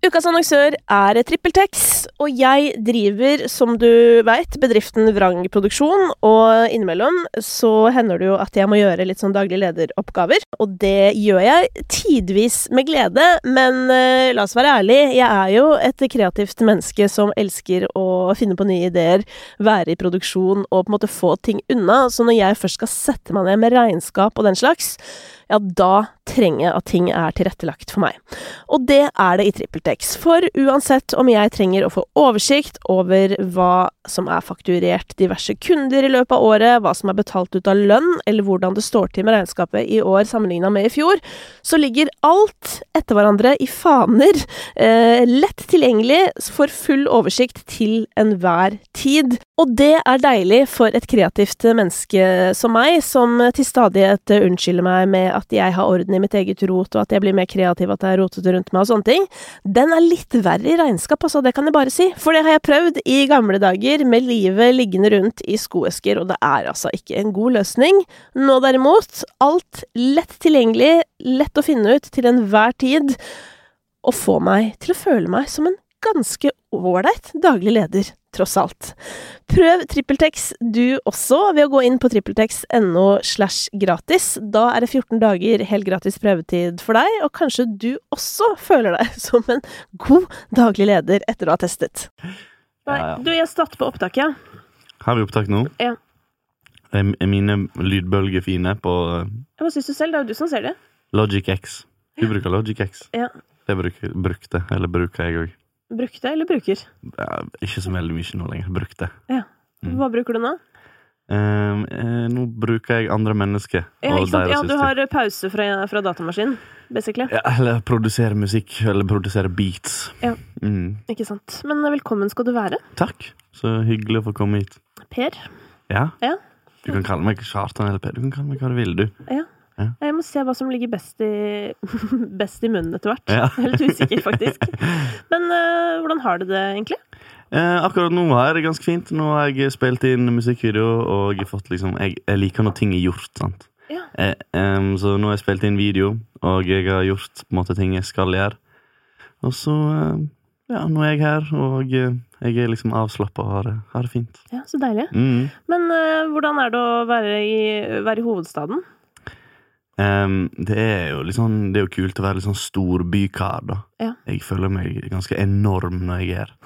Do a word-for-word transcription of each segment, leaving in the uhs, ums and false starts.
Ukas annonsør er TrippelTex, og jeg driver, som du vet, bedriften Vrang Produksjon, og innimellom så hender det jo at jeg må gjøre litt sånn daglig lederoppgaver, og det gjør jeg tidvis med glede, men uh, la oss være ærlig, jeg er jo et kreativt menneske som elsker å finne på nye ideer, være i produksjon og på en måte få ting unna, så når jeg først skal sette meg ned med regnskap og den slags, ja, da trenger jeg at ting er tilrettelagt for meg. Og det er det i TrippelTex, for uansett om jeg trenger å få oversikt over hva som er fakturert diverse kunder i løpet av året, hva som er betalt ut av lønn, eller hvordan det står til med regnskapet i år sammenlignet med i fjor, så ligger alt etter hverandre i faner, eh, lett tilgjengelig for full oversikt til enhver tid. Og det er deilig for et kreativt menneske som meg, som til stadighet unnskylder meg med at jeg har orden i mitt eget rot, og at jeg blir mer kreativ, at jeg er rotet rundt meg og sånne ting. Den er litt verre i regnskap, altså, det kan jeg bare si. For det har jeg prøvd i gamle dager, med livet liggende rundt i skoesker, og det er altså ikke en god løsning. Nå derimot, alt lett tilgjengelig, lett å finne ut til enhver tid, og få meg til å føle meg som en ganske ålreit daglig leder, tross alt. Prøv TrippelTex du også ved å gå inn på trippeltex.no slash gratis. Da er det fjorten dager helt gratis prøvetid for deg, og kanskje du også føler deg som en god daglig leder etter å ha testet. Ja, ja. Du, jeg starter på opptak, ja. Har vi opptak nå? Ja. Er, er mine lydbølger fine på... Hva synes du selv? Det er jo du som ser det. Logic X. Du bruker Logic X. Ja. Det bruker, brukte, eller bruker jeg også. Brukte eller bruker? Ja, ikke så veldig mye nå lenger. Brukte. Ja. Hva mm. bruker du nå? Um, eh, nå bruker jeg andre mennesker. Ja, ikke sant? Ja, du har pause fra, fra datamaskinen, basically. Ja, eller produsere musikk, eller produsere beats. Ja, mm. ikke sant. Men velkommen skal du være. Takk. Så hyggelig å få komme hit. Per. Ja? Ja. Du kan kalle meg Kjartan eller Per. Du kan kalle meg hva du vil, du. Ja. Ja. Jeg må se hva som ligger best i, best i munnen etter hvert. Ja. Jeg er litt usikker, faktisk. Men uh, hvordan har du det, egentlig? Eh, akkurat nå har jeg det ganske fint. Nå har jeg spilt inn musikkvideo, og jeg har fått liksom... Jeg, jeg liker når ting er gjort, sant? Ja. Eh, um, så nå har jeg spilt inn video, og jeg har gjort på en måte ting jeg skal gjøre. Og så... Uh, ja, nå er jeg her, og jeg er liksom avslappet og har det, har det fint. Ja, så deilig. Mm. Men uh, hvordan er det å være i, være i hovedstaden? Um, det er jo litt sånn, det er jo kult å være litt sånn stor bykar da. Ja. Jeg føler meg ganske enorm når jeg er.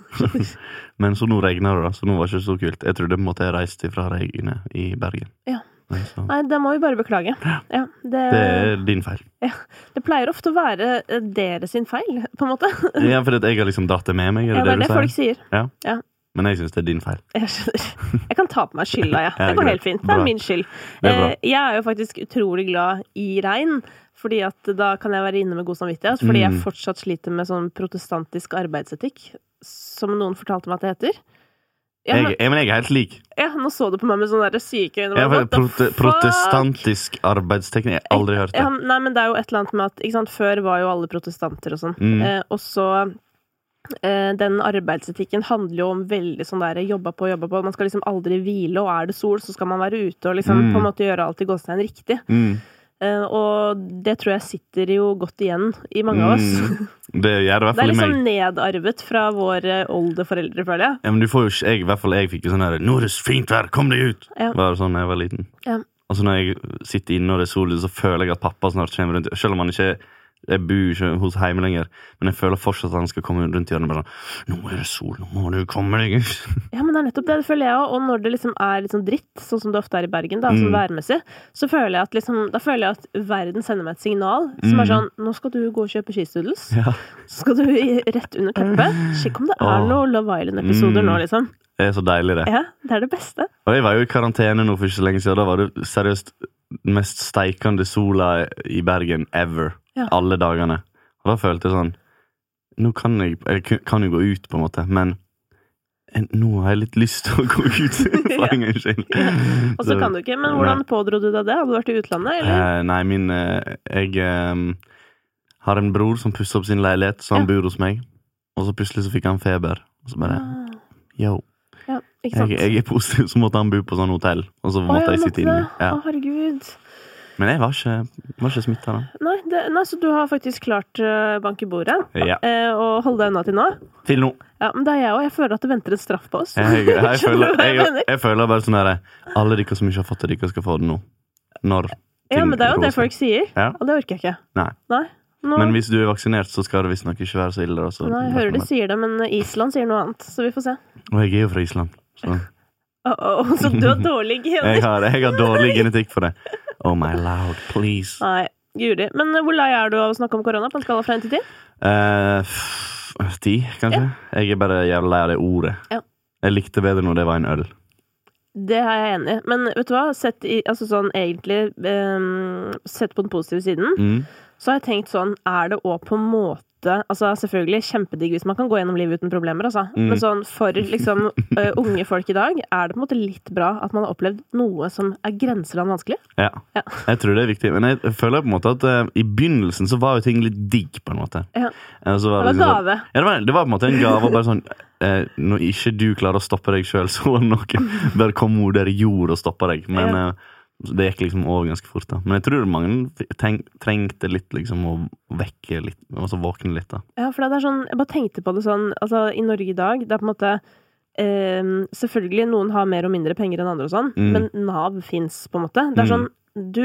Men så nå regner det da, så nå var det ikke så kult. Jeg trodde på en måte jeg reiste fra regnet i Bergen. Ja. Så. Nei, det må vi bare beklage. Ja, det, det er din feil. Ja, det pleier ofte å være dere sin feil, på en måte. Ja, for jeg har liksom dratt det med meg. Er det ja, det er det det folk sier. Ja. Ja. Men jeg synes det er din feil. Jeg skjønner. Jeg kan ta på meg skylda, ja. Det går helt fint. Det er min skyld. Det er jeg er jo faktisk utrolig glad i regn, fordi at da kan jeg være inne med god samvittighet, fordi jeg fortsatt sliter med sånn protestantisk arbeidsetikk, som noen fortalte meg at det heter. Ja, men, jeg, men jeg er helt lik. Ja, nå så du på meg med sånne der syke øyne. Ja, prote, protestantisk arbeidsteknikk, jeg har aldri hørt det. Ja, nei, men det er jo et eller annet med at, ikke sant, før var jo alle protestanter og sånn, mm. eh, og så... den arbeidsetikken handler jo om veldig sånn der jobba på, jobba på, man skal liksom aldri hvile, og er det sol, så skal man være ute og liksom mm. på en måte gjøre alt i gåstein riktig. Mm. Uh, og det tror jeg sitter jo godt igjen i mange av oss. Mm. Det gjør det i hvert fall i meg. Det er liksom nedarvet fra våre oldeforeldre, føler jeg. Ja, men du får jo ikke, jeg, i hvert fall jeg fikk jo sånn her, nå er det fint vær, kom deg ut! Ja. Bare sånn da jeg var liten. Ja. Og så når jeg sitter inne og det er sol, så føler jeg at pappa snart kommer rundt, selv om han ikke jeg bor ikke hos hjemme lenger, men jeg føler fortsatt at han skal komme rundt i hjørnet og bare sånn, nå er det sol, nå må du komme deg ut. Ja, men det er nettopp det, det føler jeg også, og når det liksom er litt sånn dritt, sånn som det ofte er i Bergen, da, mm. sånn værmessig, så føler jeg at liksom, da føler jeg at verden sender meg et signal, som mm. er sånn, nå skal du gå og kjøpe skistudels, ja. Så skal du rett under teppet, sjekk om det er oh. noen Love Island-episoder mm. nå, liksom. Det er så deilig det. Ja, det er det beste. Og jeg var jo i karantene nå for ikke så lenge siden, da var det seriøst mest steikende sola i Bergen ever, ja. Alle dagene. Og da følte jeg sånn, nå kan jeg, jeg kan jo gå ut på en måte, men nå har jeg litt lyst til å gå ut for en gang skyld. Ja. Og så kan du ikke, men hvordan pådro du deg det? Hadde du vært i utlandet, eller? Eh, nei, min, eh, jeg eh, har en bror som pusser opp sin leilighet, så han ja. Bor hos meg, og så plutselig så fikk han feber, og så bare, yo, ja, ikke sant? Jeg, jeg er positiv, så måtte han bo på sånn hotell, og så måtte oh, jeg sitte inne. Ja. Å, herregud. Men jeg var ikke, var ikke smittet da. Nei, det, nei, så du har faktisk klart uh, bank i bordet. Ja. Uh, og holde deg unna til nå. Til nå. Ja, men det er jeg også. Jeg føler at det venter et straff på oss. Jeg, jeg, jeg, føler, jeg, jeg føler bare sånn her, alle de som ikke har fått det, de skal få det nå. Når ja, men det er jo det folk sier. Ja. Og det orker jeg ikke. Nei. Nei. Nå. Men hvis du er vaksinert, så skal det visst nok ikke være så ille. Da, så nei, jeg hører de sier det, men Island sier noe annet, så vi får se. Og jeg er jo fra Island, så... Oh, oh, så du har dårlig gener. jeg, har, jeg har dårlig genetikk for det. Oh my lord, please. Nei, guri. Men hvor lei er du av å snakke om korona på en skala fra en til ti? Uh, ti, kanskje. Ja. Jeg er bare jævlig lei av det ordet. Ja. Jeg likte bedre når det var en øl. Det er jeg enig i. Men vet du hva? Sett i, altså sånn egentlig um, sett på den positive siden, mm. så har jeg tenkt sånn, er det også på en måte altså selvfølgelig kjempedigg hvis man kan gå gjennom livet uten problemer, altså. Mm. Men sånn for liksom uh, unge folk i dag, er det på en måte litt bra at man har opplevd noe som er grenseland vanskelig? Ja. ja, jeg tror det er viktig. Men jeg føler på en måte at uh, i begynnelsen så var jo ting litt digg på en måte. Ja. Altså, det var liksom, gave. Ja, det var, det var på en måte en gave, bare sånn uh, når ikke du klarer å stoppe deg selv, så noen bare kom mot der jord og stoppe deg. Men ja. uh, det gikk liksom over ganske fort da. Men jeg tror mange tenk, trengte litt liksom å vekke litt, og så våkne litt da. Ja, for det er sånn, jeg bare tenkte på det sånn, altså i Norge i dag, det er på en måte, eh, selvfølgelig noen har mer og mindre penger enn andre og sånn, mm. men Nav finnes på en måte. Det er sånn, du,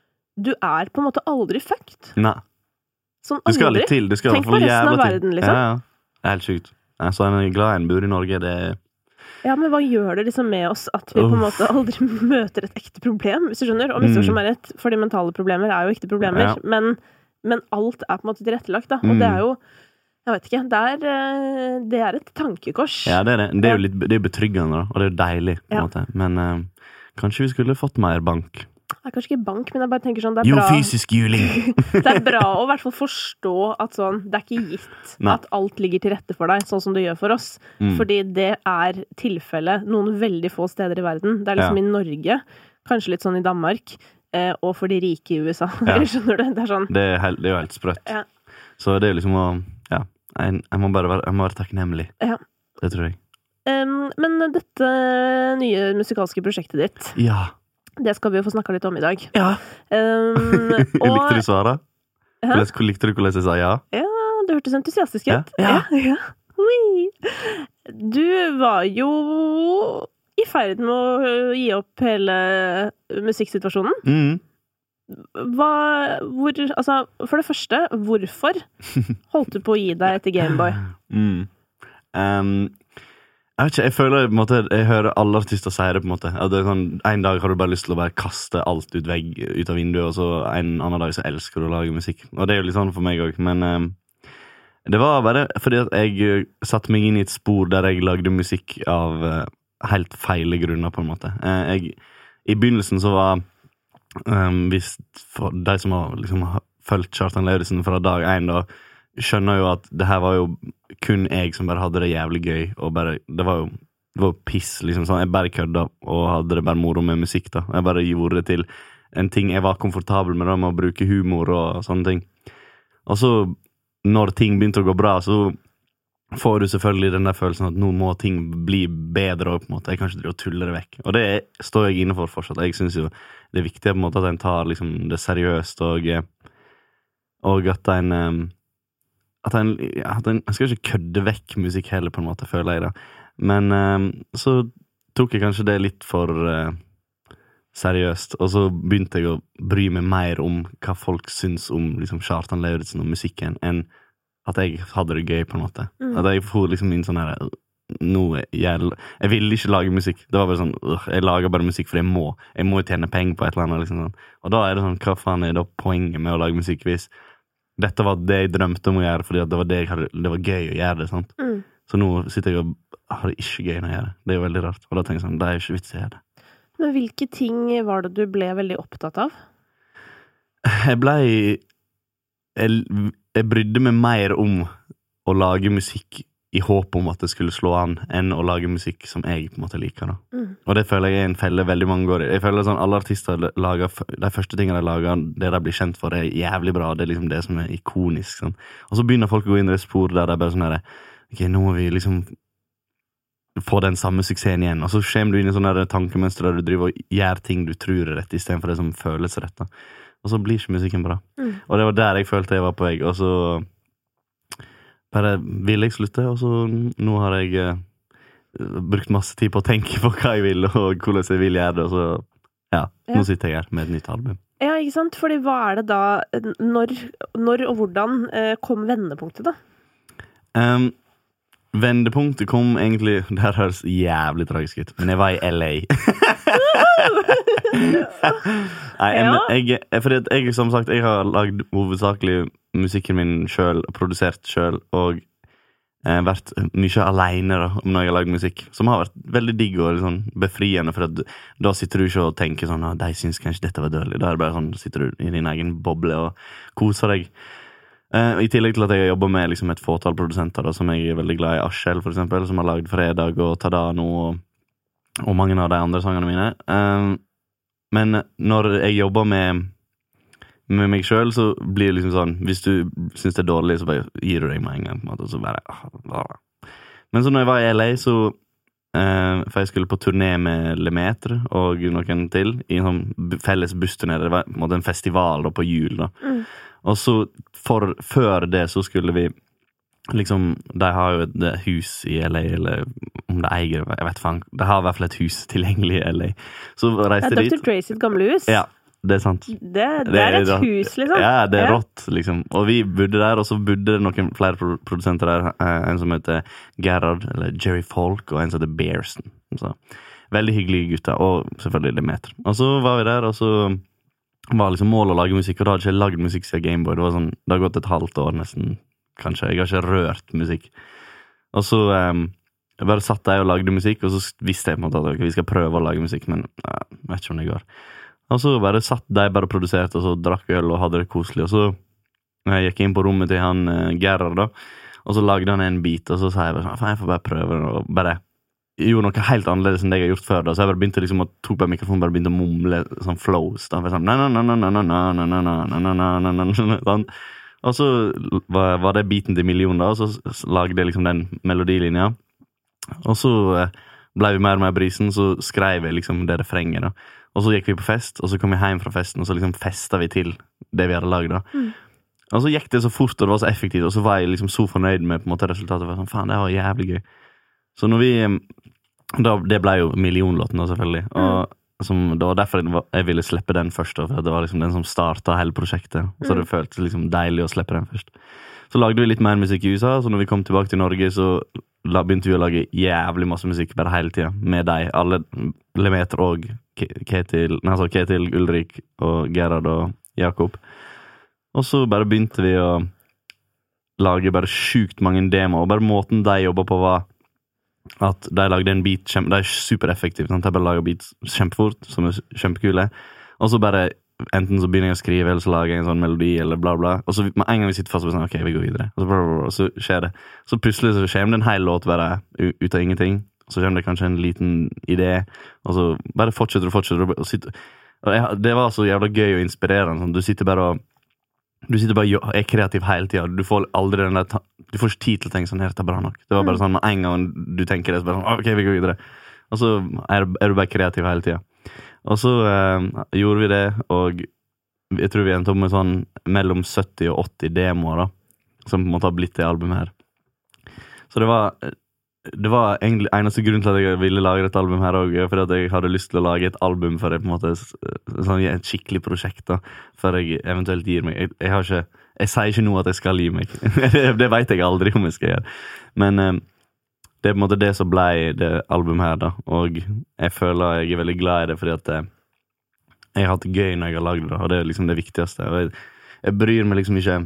du er på en måte aldri fucked. Nei. Sånn aldri. Du skal litt til. Du skal Tenk på resten av verden, liksom. Ja, ja. Det er helt sykt. Så en glad en bor i Norge, det er ja, men hva gjør det liksom med oss at vi på en måte aldri møter et ekte problem, hvis du skjønner? Og misforstå meg rett, for de mentale problemer er jo ekte problemer, ja. men, men alt er på en måte tilrettelagt, da. Og mm. det er jo, jeg vet ikke, det er, det er et tankekors. Ja, det er det. Det er jo litt, det er betryggende, da, og det er jo deilig, på en ja. måte. Men uh, kanskje vi skulle fått mer bank. Det er kanskje ikke bank, men jeg bare tenker sånn, det er jo, bra. Jo, fysisk juling. Det er bra å i hvert fall forstå at sånn, det er ikke gitt Nei. At alt ligger til rette for deg, sånn som det gjør for oss. Mm. Fordi det er tilfellet noen veldig få steder i verden. Det er liksom ja. I Norge, kanskje litt sånn i Danmark, eh, og for de rike i U S A. Ja. Skjønner du? Det er sånn. Det er, helt, det er jo helt sprøtt. Ja. Så det er liksom å, ja, jeg, jeg må bare være, jeg må være takknemlig. Ja. Det tror jeg. Um, men dette nye musikalske prosjektet ditt. Ja. Det skal vi jo få snakket litt om i dag. Ja. Um, og... Likte du svaret? Hvordan, likte du hvordan jeg sa ja? Ja, det hørtes entusiastisk ut. Ja. Ja. Ja. Ja. Du var jo i ferd med å gi opp hele musikksituasjonen. Mm. Hva, hvor, altså, for det første, hvorfor holdt du på å gi deg etter Gameboy? Mm. Um... Jeg vet ikke, jeg føler på en måte, jeg hører alle artister si det på en måte, at det er sånn, en dag har du bare lyst til å bare kaste alt ut, vegg, ut av vinduet, og så en annen dag så elsker du å lage musikk. Og det er jo litt sånn for meg også, men um, det var bare fordi at jeg satte meg inn i et spor der jeg lagde musikk av uh, helt feile grunner på en måte. Uh, jeg, i begynnelsen så var, um, hvis for de som har liksom følt Kjartan Lauritzen fra dag en da, skjønner jo at det her var jo kun jeg som bare hadde det jævlig gøy, og bare, det var jo, det var jo piss, liksom sånn, jeg bare kødda, og hadde det bare moro med musikk da, jeg bare gjorde det til en ting jeg var komfortabel med da, med å bruke humor og sånne ting. Og så, når ting begynte å gå bra, så får du selvfølgelig den der følelsen at nå må ting bli bedre, og på en måte, jeg kan ikke drive og tulle det vekk, og det står jeg innenfor fortsatt. Jeg synes jo det er viktig på en måte at en tar liksom det seriøst, og, og at en at en, at en, jeg skal ikke kødde vekk musikk heller på en måte, føler jeg da. Men um, så tok jeg kanskje det litt for uh, seriøst, og så begynte jeg å bry meg mer om hva folk syns om liksom, Kjartan Lauritzen og musikken, enn at jeg hadde det gøy på en måte. Mm. At jeg får liksom inn sånn her, no, jeg, jeg ville ikke lage musikk. Det var bare sånn, uh, jeg lager bare musikk for jeg må. Jeg må tjene penger på et eller annet. Liksom, sånn. Og da er det sånn, hva faen er da poenget med å lage musikk hvis dette var det jeg drømte om å gjøre, fordi det var, det jeg hadde, det var gøy å gjøre det, sant? Mm. Så nå sitter jeg og har det ikke gøy når jeg gjør det. Det er jo veldig rart. Og da tenker jeg sånn, det er jo ikke vits å gjøre det. Men hvilke ting var det du ble veldig opptatt av? Jeg ble... Jeg, jeg brydde meg mer om å lage musikk i håp om at det skulle slå an, enn å lage musikk som jeg på en måte liker da. Mm. Og det føler jeg er en felle veldig mange går i. Jeg føler sånn, alle artister lager, de første tingene de lager, det de blir kjent for, er jævlig bra, det er liksom det som er ikonisk, sånn. Og så begynner folk å gå inn i det spor der det er bare sånn her, ok, nå må vi liksom få den samme suksessen igjen, og så kommer du inn i sånne tankemønstre der du driver og gjør ting du tror er rett, i stedet for det som føles rett da. og så blir ikke musikken bra. Mm. Og det var der jeg følte jeg var på vei, og så bare ville jeg slutte, og så nå har jeg eh, brukt masse tid på å tenke på hva jeg vil, og hvordan jeg vil gjøre det, og så, ja, ja. Nå sitter jeg her med et nytt album. Ja, ikke sant? Fordi hva er det da, når, når og hvordan eh, kom vendepunktet da? Um, vendepunktet kom egentlig, det her høres jævlig tragisk ut, men jeg var i L A. Nei, jeg, jeg, jeg, fordi jeg, som sagt, jeg har lagd hovedsakelig musikken min selv, produsert selv, og eh, vært mye alene da, når jeg har lagd musikk, som har vært veldig digg og liksom, befriende, for at, da sitter du ikke og tenker sånn, de synes kanskje dette var dødelig, da er det bare sånn, sitter du i din egen boble og koser deg. Uh, I tillegg til at jeg jobber med liksom, et fåtall produsenter da, som jeg er veldig glad i, Aschel for eksempel, som har lagd Fredag og Tadano og, og mange av de andre sangene mine. Uh, men når jeg jobber med, med meg selv, så blir det liksom sånn, hvis du synes det er dårlig, så bare gir du deg med en gang, på en måte, og så bare, ah, men så når jeg var i L A, så uh, for jeg skulle på turné med Lemaitre og noen til, i en sånn felles bussturné, det var på en måte en festival da, på jul da. Mm. Og så for, før det så skulle vi liksom, de har jo et hus i L A, eller om det eier, jeg vet faen, de har i hvert fall et hus tilgjengelig i L A. Så reiste det dit. er doktor Dre sitt gamle hus. Ja, det er sant. Det, det, det er et det, hus, liksom. Ja, det er ja. rått, liksom. Og vi bodde der, og så bodde det noen flere produsenter der, en som heter Gerard, eller Jerry Folk, og en som heter Bearson. Så, veldig hyggelige gutter, og selvfølgelig Lemaitre. Og så var vi der, og så var liksom målet å lage musikk, og da hadde jeg ikke lagd musikk siden Gameboy. Det var sånn, det har gått et halvt år nesten, kanskje. Jeg har ikke rørt musikk. Og så um, jeg bare satt der og lagde musikk, og så visste jeg på en måte at okay, vi skal prøve å lage musikk, men jeg vet ikke om det går. Og så bare satt de bare produserte, og så drakk øl og hadde det koselig. Og så jeg gikk inn på rommet til han uh, Gerard da, og så lagde han en bit, og så sa jeg bare sånn, jeg får bare prøve, og bare gjorde noe helt annerledes enn det jeg har gjort før da, så jeg bare begynte liksom å tok på mikrofonen, bare begynte å mumle sånn flows da, sånn sånn, og så var, var det biten til Million da, og så lagde jeg liksom den melodilinja, og så ble vi mer og mer brisen, så skrev jeg liksom det refrenget da, og så gikk vi på fest, og så kom jeg hjem fra festen, og så liksom festet vi til det vi hadde laget da, mm. og så gikk det så fort, og det var så effektivt, og så var jeg liksom så fornøyd med på en måte resultatet, og var sånn, faen, det var jævlig gøy. Så når vi, da, det ble jo millionlåten da selvfølgelig, og som, det var derfor jeg, jeg ville slippe den først da, for det var liksom den som startet hele prosjektet, og så det føltes liksom deilig å slippe den først. Så lagde vi litt mer musikk i U S A, så når vi kom tilbake til Norge, så la, begynte vi å lage jævlig masse musikk bare hele tiden, med deg, alle Lemaitre og Ketil, nei, altså Ketil, Ulrik og Gerard og Jakob. Og så bare begynte vi å lage bare sjukt mange demoer, og bare måten de jobbet på var at de lagde en beat, kjempe, de er supereffektivt, de bare lager beats kjempefort, som er kjempekule, og så bare, enten så begynner jeg å skrive, eller så lager jeg en sånn melodi, eller bla bla, og så med en gang vi sitter fast, og sånn, ok, vi går videre, og så, bla, bla, bla, og så skjer det, så plutselig så kommer det en hel låt bare ut av ingenting, og så kommer det kanskje en liten idé, og så bare fortsetter og fortsetter, og, sitter, og jeg, det var så jævla gøy og inspirerende, sånn, du sitter bare og du sitter bare og er kreativ hele tiden. Du får aldri den der, du får ikke tid til å tenke sånn, her, det er bra nok. Det var bare sånn, med en gang du tenker det, så bare sånn, ok, vi går videre. Og så er, er du bare kreativ hele tiden. Og så eh, gjorde vi det, og jeg tror vi endte opp med sånn mellom sytti og åtti demoer da, som på en måte har blitt det albumet her. Så det var, det var egentlig eneste grunn til at jeg ville lage et album her også, for at jeg hadde lyst til å lage et album for det, på en måte, sånn, et skikkelig prosjekt da, før jeg eventuelt gir meg. Jeg, jeg har ikke, jeg sier ikke nå at jeg skal gi meg. Det vet jeg aldri om jeg skal gjøre. Men eh, det er på en måte det som ble det albumet her da, og jeg føler jeg er veldig glad i det, fordi at eh, jeg har hatt det gøy når jeg har laget det, og det er liksom det viktigste. Og jeg, jeg bryr meg liksom ikke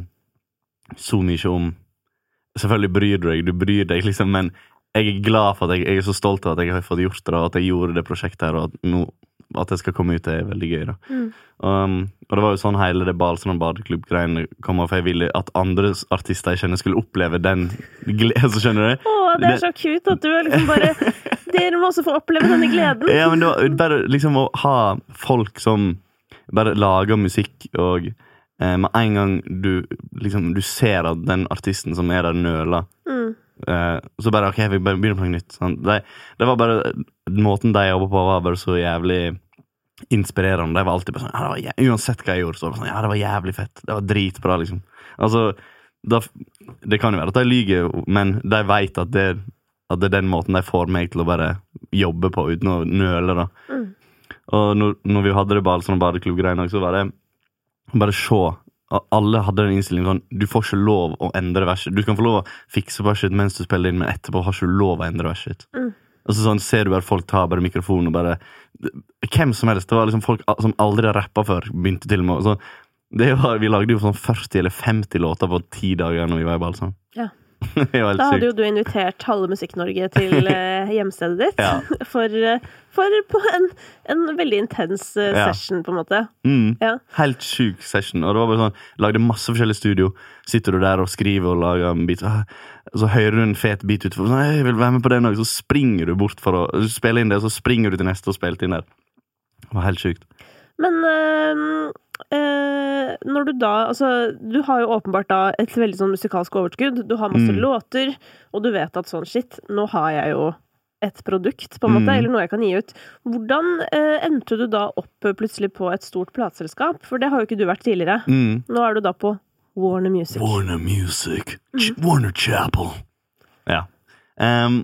så mye om, selvfølgelig bryr du deg, du bryr deg liksom, men jeg er glad for at jeg, jeg er så stolt av at jeg har fått gjort det, og at jeg gjorde det prosjektet her, og at, no, at det skal komme ut, det er veldig gøy da. Mm. Um, og det var jo sånn hele det Balsam badeklubb-greiene kom av, for jeg ville at andre artister jeg kjenner skulle oppleve den gleden, så skjønner du? Åh, det er så cute at du er liksom bare, dere må også få oppleve denne gleden. Ja, men det var bare liksom å ha folk som bare lager musikk, og eh, med en gang du, liksom, du ser at den artisten som er der nøler, mm. Uh, så bare, ok, vi bare begynner på noe nytt sånn. det, det var bare, måten de jobbet på var bare så jævlig inspirerende. Det var alltid bare sånn, ja, det var jævlig, uansett hva jeg gjorde, så var det sånn, ja, det var jævlig fett. Det var dritbra, liksom. Altså, da, det kan jo være at de lyger, men de vet at det, at det er den måten de får meg til å bare jobbe på, uten å nøle, da. Mm. Og når, når vi hadde det bare sånn badeklubb-greiene, så var det bare se. Alle hadde den innstillingen sånn, du får ikke lov å endre verset. Du kan få lov å fikse verset mens du spiller inn, men etterpå har ikke du lov å endre verset. Mm. Og så sånn, ser du bare folk ta bare mikrofonen og bare, hvem som helst, det var liksom folk som aldri har rappet før, begynte til og med. Så det var, vi lagde jo sånn førti eller femti låter på ti dager når vi var i Balsam. Ja. Da hadde jo du invitert halve Musikk-Norge til uh, hjemstedet ditt ja. for, uh, for på en, en veldig intens uh, ja. session, på en måte. Mm. Ja. Helt syk session. Og det var bare sånn, lagde masse forskjellige studio. Sitter du der og skriver og lager en bit, så hører du en fet bit ut, sånn, jeg vil være med på den også, så springer du bort for å spille inn det, så springer du til neste og spiller inn der. Det var helt sykt. Men uh, uh, når du da, altså, du har jo åpenbart da et veldig sånn musikalsk overskudd, du har masse mm. låter, og du vet at sånn, shit, nå har jeg jo et produkt, på en måte, mm. eller noe jeg kan gi ut. Hvordan uh, endte du da opp plutselig på et stort plateselskap? For det har jo ikke du vært tidligere. Mm. Nå er du da på Warner Music. Warner Music. Mm. Warner Chapel. Ja. Um,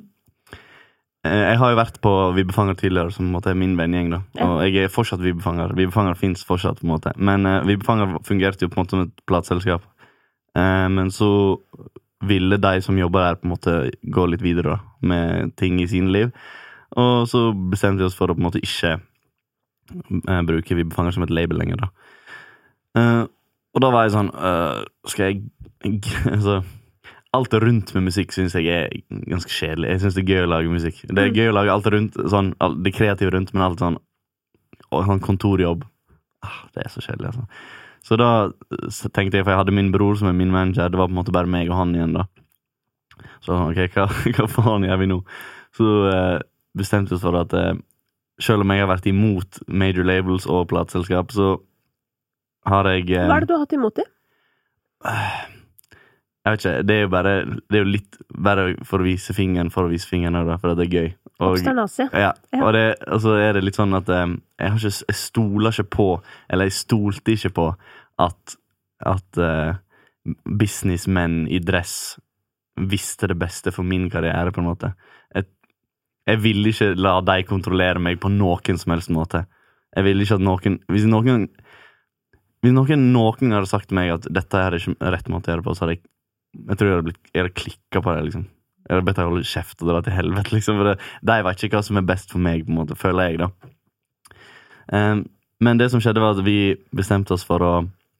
Jeg har jo vært på Vibefanger tidligere, som på en måte er min vennegjeng, da. Og jeg er fortsatt Vibefanger. Vibefanger finnes fortsatt, på en måte. Men uh, Vibefanger fungerte jo på en måte som et plateselskap. Uh, men så ville de som jobber der, på en måte gå litt videre, da, med ting i sin liv. Og så bestemte vi oss for å på en måte ikke uh, bruke Vibefanger som et label lenger, da. Uh, og da var jeg sånn, uh, skal jeg... altså... Alt rundt med musikk synes jeg er ganske kjedelig. Jeg synes det er gøy å lage musikk. Det er gøy å lage alt rundt, sånn, det kreative rundt, men alt sånn, og sånn kontorjobb. Ah, det er så kjedelig, altså. Så da så tenkte jeg, for jeg hadde min bror som er min manager, det var på en måte bare meg og han igjen da. Så ok, hva, hva faen gjør vi nå? Så eh, bestemte vi oss for at eh, selv om jeg har vært imot major labels og plateselskap, så har jeg... Eh, Hva er det du har hatt imot det? Eh, Jeg vet ikke, det er jo bare, det er jo litt bare for å vise fingeren, for å vise fingeren, da, for at det er gøy. Oppsternasje. Ja, ja. Og, det, og så er det litt sånn at um, jeg, har ikke, jeg stoler ikke på, eller jeg stolte ikke på at, at uh, businessmenn i dress visste det beste for min karriere, på en måte. Jeg, jeg ville ikke la de kontrollere meg på noen som helst måte. Jeg ville ikke at noen, hvis noen, hvis noen, noen hadde sagt til meg at dette er ikke rett måte å gjøre på, så hadde jeg Jeg tror jeg hadde, blitt, jeg hadde klikket på det, liksom. Jeg hadde bedt deg holde kjeft og dra til helvete, liksom. For det, de vet ikke hva som er best for meg, på en måte, føler jeg, da. Um, men det som skjedde var at vi bestemte oss for å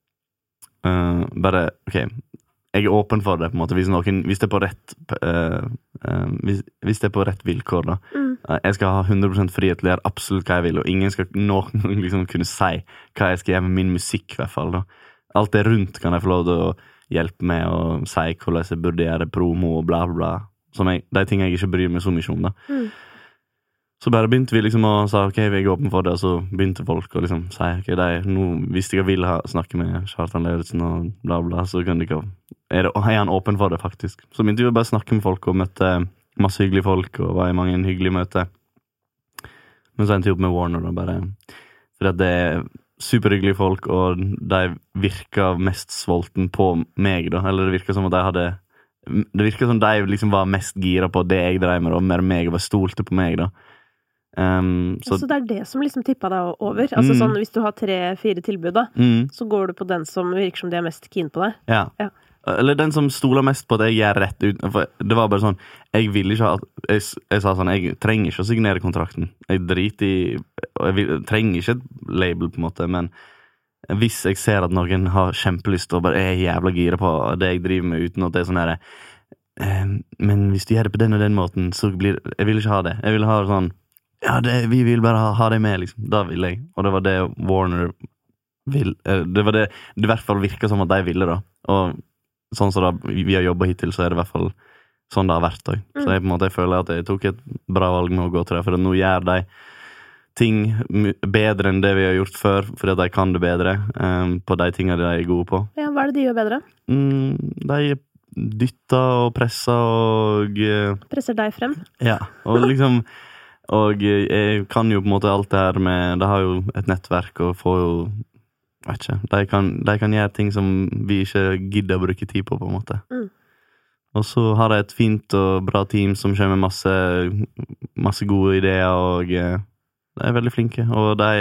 uh, bare, ok, jeg er åpen for det, på en måte, hvis, noen, hvis det er på rett uh, uh, hvis, hvis det er på rett vilkår, da. Mm. Uh, jeg skal ha hundre prosent frihet til å gjøre absolutt hva jeg vil, og ingen skal noen liksom kunne si hva jeg skal gjøre med min musikk, i hvert fall, da. Alt det rundt kan jeg få lov til å hjelpe meg å si hvordan jeg burde gjøre promo og bla bla, som jeg, de ting jeg ikke bryr meg så mye om da. Mm. Så bare begynte vi liksom å sa, ok, vi er åpen for det, og så begynte folk å liksom si, ok, de, nå, hvis de vil ha, snakke med Kjartan Lauritsen og bla bla, så kan de ikke, er, det, er han åpen for det faktisk. Så begynte vi bare å snakke med folk og møtte masse hyggelige folk, og var i mange hyggelige møter. Men så endte jeg opp med Warner da, bare, for at det er superhyggelige folk, og de virka mest svolten på meg da, eller det virka som at de hadde, det virka som de liksom var mest gira på det jeg drev med, og mer meg, og var stolte på meg da. Um, så, så det er det som liksom tippet deg over? Altså mm. sånn, hvis du har tre-fire tilbud da, mm. så går du på den som virker som de er mest keen på deg? Ja. ja. Eller den som stoler mest på at jeg gjør rett ut. For det var bare sånn, jeg ville ikke ha, jeg, jeg sa sånn, jeg trenger ikke å signere kontrakten. Jeg driter i, og jeg, vil, jeg trenger ikke et label på en måte, men hvis jeg ser at noen har kjempelyst og bare er jævla gira på det jeg driver med, uten at det er sånn her, eh, men hvis du gjør det på den og den måten, så blir, jeg vil ikke ha det. Jeg vil ha sånn, ja, det, vi vil bare ha, ha det med, liksom. Da vil jeg. Og det var det Warner vil, eh, det var det, det i hvert fall virket som at de ville da. Og sånn som da vi har jobbet hittil, så er det i hvert fall sånn det har vært da. Mm. Så jeg på en måte jeg føler at jeg tok et bra valg med å gå til det, for nå gjør de ting bedre enn det vi har gjort før, fordi at de kan det bedre um, på de tingene de er gode på. Ja, hva er det de gjør bedre? Mm, de dytter og presser og... Uh, presser deg frem? Ja, og liksom... Og jeg kan jo på en måte alt det her med, det har jo et nettverk og får jo, vet ikke, de kan, de kan gjøre ting som vi ikke gidder å bruke tid på på en måte. Mm. Og så har jeg et fint og bra team som kommer med masse, masse gode ideer, og de er veldig flinke, og de,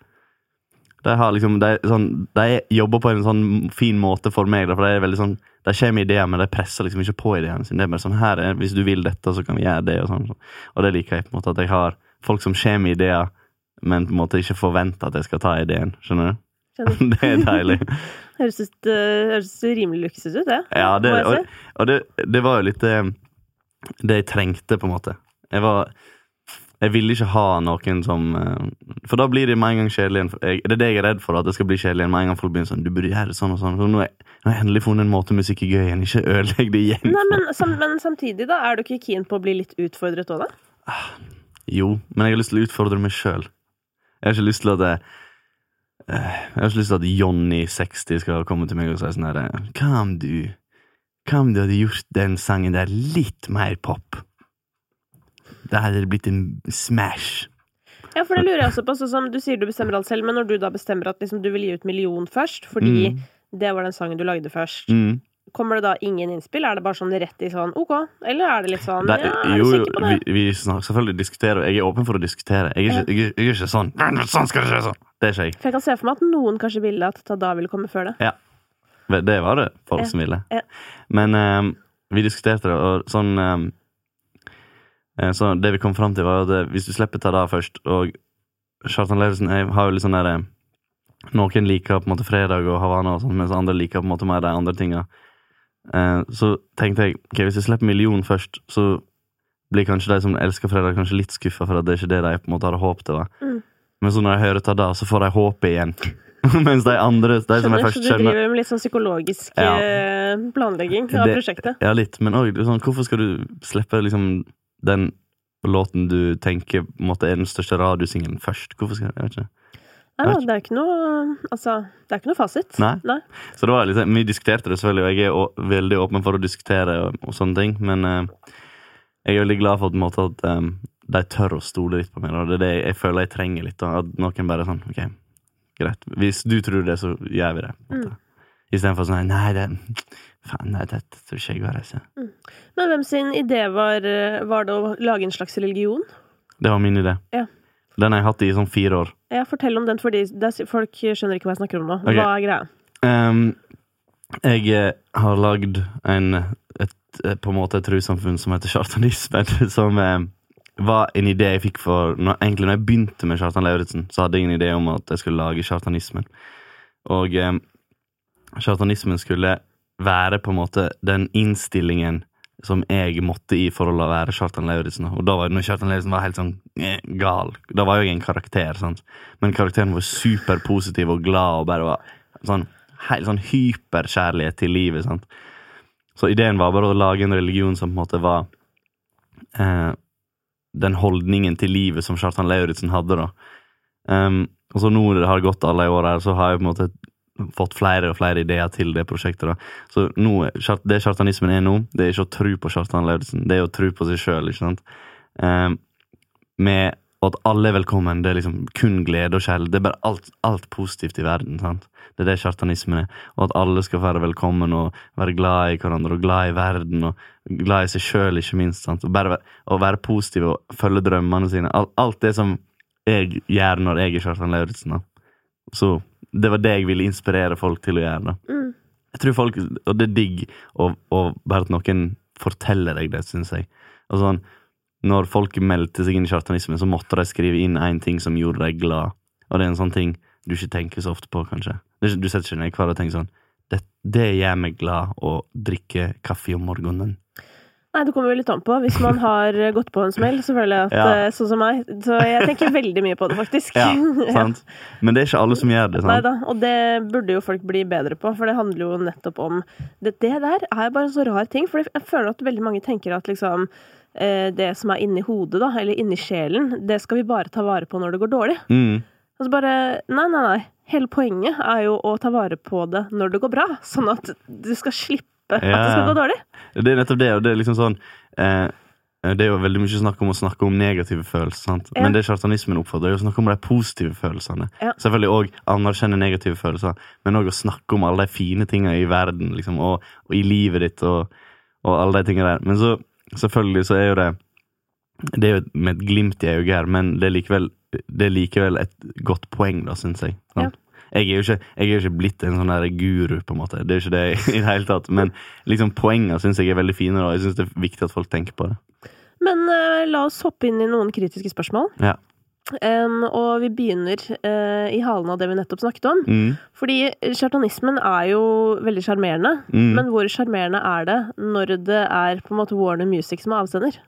de har liksom, de, sånn, de jobber på en sånn fin måte for meg, for de er veldig sånn, de kommer med ideer, men de presser liksom ikke på ideene sine. Det er bare sånn, her er, hvis du vil dette, så kan vi gjøre det, og sånn. Og det liker jeg på en måte, at jeg har folk som kommer med ideer, men på en måte ikke forventer at jeg skal ta ideen, skjønner du? Det er deilig. Høres ut, uh, høres rimelig luksus ut, det. Ja, det, og, og det, det var jo litt det, det jeg trengte, på en måte. Jeg var, jeg ville ikke ha noen som, uh, for da blir det med en gang kjedelig. Jeg, det er det jeg er redd for, at det skal bli kjedelig med en gang folk begynner sånn, du burde gjøre det sånn og sånn. Så nå har jeg, nå har jeg endelig funnet en måte musikk er gøy igjen, ikke ødelegg det igjen. Nei, men, sam, men samtidig da, er du ikke keen på å bli litt utfordret også da? Ah, jo, men jeg har lyst til å utfordre meg selv. Jeg har ikke lyst til at det Jeg har ikke lyst til at Johnny seksti skal komme til meg og si sånn her, hva om du, hva om du hadde gjort den sangen der litt mer pop? Da hadde det blitt en smash. Ja, for det lurer jeg også på, så som du sier du bestemmer alt selv, men når du da bestemmer at liksom, du vil gi ut million først, fordi mm. det var den sangen du lagde først, mm. kommer det da ingen innspill? Er det bare sånn rett i sånn, ok? Eller er det litt sånn, det, ja, er jo, du sikker på det? Vi, vi snakker selvfølgelig diskuterer, jeg er åpen for å diskutere. Jeg er ikke, jeg, jeg er ikke sånn, sånn skal det skje sånn. Det er ikke jeg. For jeg kan se for meg at noen kanskje ville at Tada ville komme før det. Ja, det var det folk ja. som ville. Ja. Men um, vi diskuterte det, og sånn, um, så det vi kom frem til var at hvis du slipper Tada først, og Kjartan Lauritzen har jo litt sånn der, noen liker på en måte fredag og Havana og sånt, mens andre liker på en måte mer de andre tingene. Uh, så tenkte jeg, ok, hvis jeg slipper million først, så blir kanskje de som elsker fredag kanskje litt skuffet for at det er ikke det de på en måte hadde håpet det var. Mm. Men så når jeg hører Tada, så får jeg håpe igjen. Mens de andre, de som jeg først skjønner... Så du driver med litt sånn psykologisk ja. planlegging av det, prosjektet? Ja, litt. Men også, sånn, hvorfor skal du slippe liksom, den låten du tenker måtte, er den største radiosingelen først? Hvorfor skal jeg, jeg vet ikke. Nei, det er ikke noe, altså, det er ikke noe fasit. Nei. Nei. Så det var litt, vi diskuterte det selvfølgelig, og jeg er å, veldig åpen for å diskutere og, og sånne ting, men uh, jeg er veldig glad for på en måte at um, de tør å stole litt på meg, og det er det jeg føler jeg trenger litt, da. At noen bare sånn, ok, greit, hvis du tror det, så gjør vi det, på en måte. Mm. I stedet for sånn, nei, det, faen, nei, det tror ikke jeg går, altså. Mm. Men hvem sin idé var, var det å lage en slags religion? Det var min idé. Ja. Den har jeg hatt i sånn fire år. Ja, fortell om den, fordi folk skjønner ikke hva jeg snakker om nå. Okay. Hva er greia? Um, jeg har lagd en, et, på en måte et trossamfunn som heter Kjartanismen, som eh, var en idé jeg fikk for, når, egentlig når jeg begynte med Kjartan Lauritzen, så hadde jeg en idé om at jeg skulle lage Kjartanismen. Og eh, Kjartanismen skulle være på en måte den innstillingen som jeg måtte i for å la være Kjartan Lauritzen. Og da var når Kjartan Lauritzen var helt sånn eh, gal. Da var jeg en karakter, sant? Men karakteren var superpositiv og glad, og bare var sånn, helt sånn hyperkjærlighet til livet, sant? Så ideen var bare å lage en religion som på en måte var eh, den holdningen til livet som Kjartan Lauritzen hadde da. Um, og så nå det har gått alle i år her, så har jeg på en måte fått flere og flere ideer til det prosjektet da. Så nå, det Kjartanismen er nå, det er ikke å tro på Kjartan Lauritzen, det er å tro på seg selv, ikke sant? Um, med at alle er velkommen, det er liksom kun glede og kjærlighet, det er bare alt, alt positivt i verden, sant? Det er det Kjartanismen er, og at alle skal være velkommen og være glad i hverandre og glad i verden og glad i seg selv, ikke minst, sant? Og bare være, og være positiv og følge drømmene sine, alt, alt det som jeg gjør når jeg er Kjartan Lauritzen da. Så det var det jeg ville inspirere folk til å gjøre da. Mm. Jeg tror folk, og det er digg og, og bare at noen forteller deg det, synes jeg. Og sånn, når folk meldte seg inn i Kjartanismen, så måtte de skrive inn en ting som gjorde deg glad. Og det er en sånn ting du ikke tenker så ofte på, kanskje. Du setter ikke ned hver og tenker sånn, det, det gjør meg glad å drikke kaffe om morgenen. Nei, det kommer jo litt an på. Hvis man har gått på en smell, så føler jeg at, ja. sånn som meg, så jeg tenker veldig mye på det, faktisk. Ja, sant. Men det er ikke alle som gjør det, sant? Neida, og det burde jo folk bli bedre på, for det handler jo nettopp om, det, det der er bare en så rar ting, for jeg føler at veldig mange tenker at liksom, eh, det som er inni hodet da, eller inni sjelen, det skal vi bare ta vare på når det går dårlig. Mm. Og så bare, nei, nei, nei. Hele poenget er jo å ta vare på det når det går bra, sånn at du skal slippe at det skal gå dårlig. Det er nettopp det, og det er liksom sånn eh, det er jo veldig mye snakk om å snakke om negative følelser, sant? Ja. Men det chartanismen oppfordrer er å snakke om de positive følelsene. Ja. Selvfølgelig også anerkjenne negative følelser, men også å snakke om alle de fine tingene i verden, liksom, og, og i livet ditt, og, og alle de tingene der. Men så, selvfølgelig så er jo det, det er jo med et glimt i øyet her, men det er likevel, det er likevel et godt poeng da, synes jeg. Sant? Ja. Jeg er, jo ikke, jeg er jo ikke blitt en sånn der guru, på en måte. Det er jo ikke det i det hele tatt. Men liksom poenget synes jeg er veldig fine, og jeg synes det er viktig at folk tenker på det. Men uh, la oss hoppe inn i noen kritiske spørsmål. Ja. Um, og vi begynner uh, i halen av det vi nettopp snakket om. Mm. Fordi chartanismen er jo veldig charmerende. Mm. Men hvor charmerende er det når det er på en måte Warner Music som er avsender?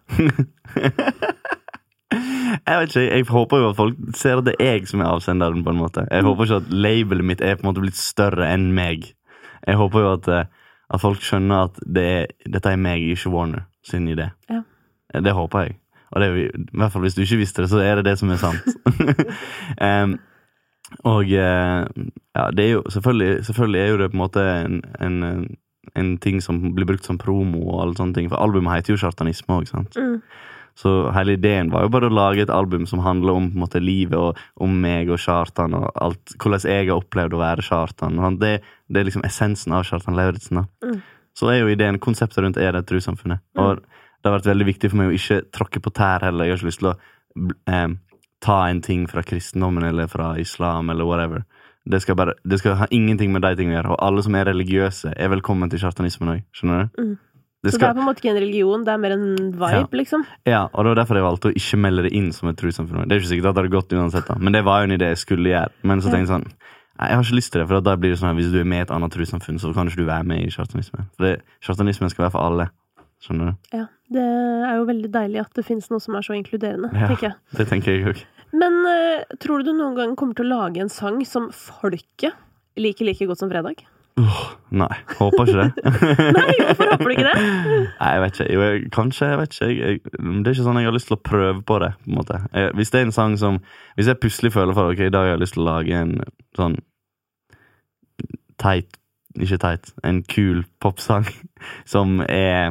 Jeg vet ikke, jeg håper jo at folk ser at det er jeg som er avsenderen på en måte. Jeg håper ikke at labelet mitt er på en måte blitt større enn meg. Jeg håper jo at, at folk skjønner at det er, dette er meg, ikke Warner sin idé. Ja. Det håper jeg. Og det er, i hvert fall hvis du ikke visste det, så er det det som er sant. um, og ja, det er jo selvfølgelig, selvfølgelig er jo det på en måte en, en, en ting som blir brukt som promo og alle sånne ting, for albumet heter jo chartanisme også, sant? Mm. Så hele ideen var jo bare å lage et album som handler om på en måte livet og om meg og Kjartan og alt, hvordan jeg har opplevd å være Kjartan. Det, det er liksom essensen av Kjartan Lauritzen. Mm. Så er jo ideen, konseptet rundt er det trossamfunnet. Mm. Og det har vært veldig viktig for meg å ikke tråkke på tær heller. Jeg har ikke lyst til å eh, ta en ting fra kristendommen eller fra islam eller whatever. Det skal, bare, det skal ha ingenting med de tingene å gjøre. Og alle som er religiøse er velkommen til kjartanismen også. Skjønner du? Mm. Det skal... Så det er på en måte ikke en religion, det er mer en vibe, ja. liksom? Ja, og det var derfor jeg valgte å ikke melde det inn som et trossamfunn. Det er ikke sikkert at det hadde gått uansett da, men det var jo en idé jeg skulle gjøre. Men så tenkte jeg sånn, nei, jeg har ikke lyst til det, for da blir det sånn at hvis du er med i et annet trossamfunn, så kan ikke du være med i chartanismen. For det, chartanismen skal være for alle, skjønner du? Ja, det er jo veldig deilig at det finnes noe som er så inkluderende, ja, tenker jeg. Det tenker jeg også. Men uh, tror du du noen gang kommer til å lage en sang som folket liker like godt som Fredag? Uh, nei, håper ikke det. Nei, hvorfor håper du ikke det? Nei, jeg vet ikke. Jo, jeg, kanskje, jeg vet ikke. Jeg, jeg, det er ikke sånn jeg har lyst til å prøve på det, på en måte. Jeg, hvis det er en sang som, hvis jeg plutselig føler for, ok, i dag har jeg lyst til å lage en sånn teit, ikke teit, en kul popsang som er,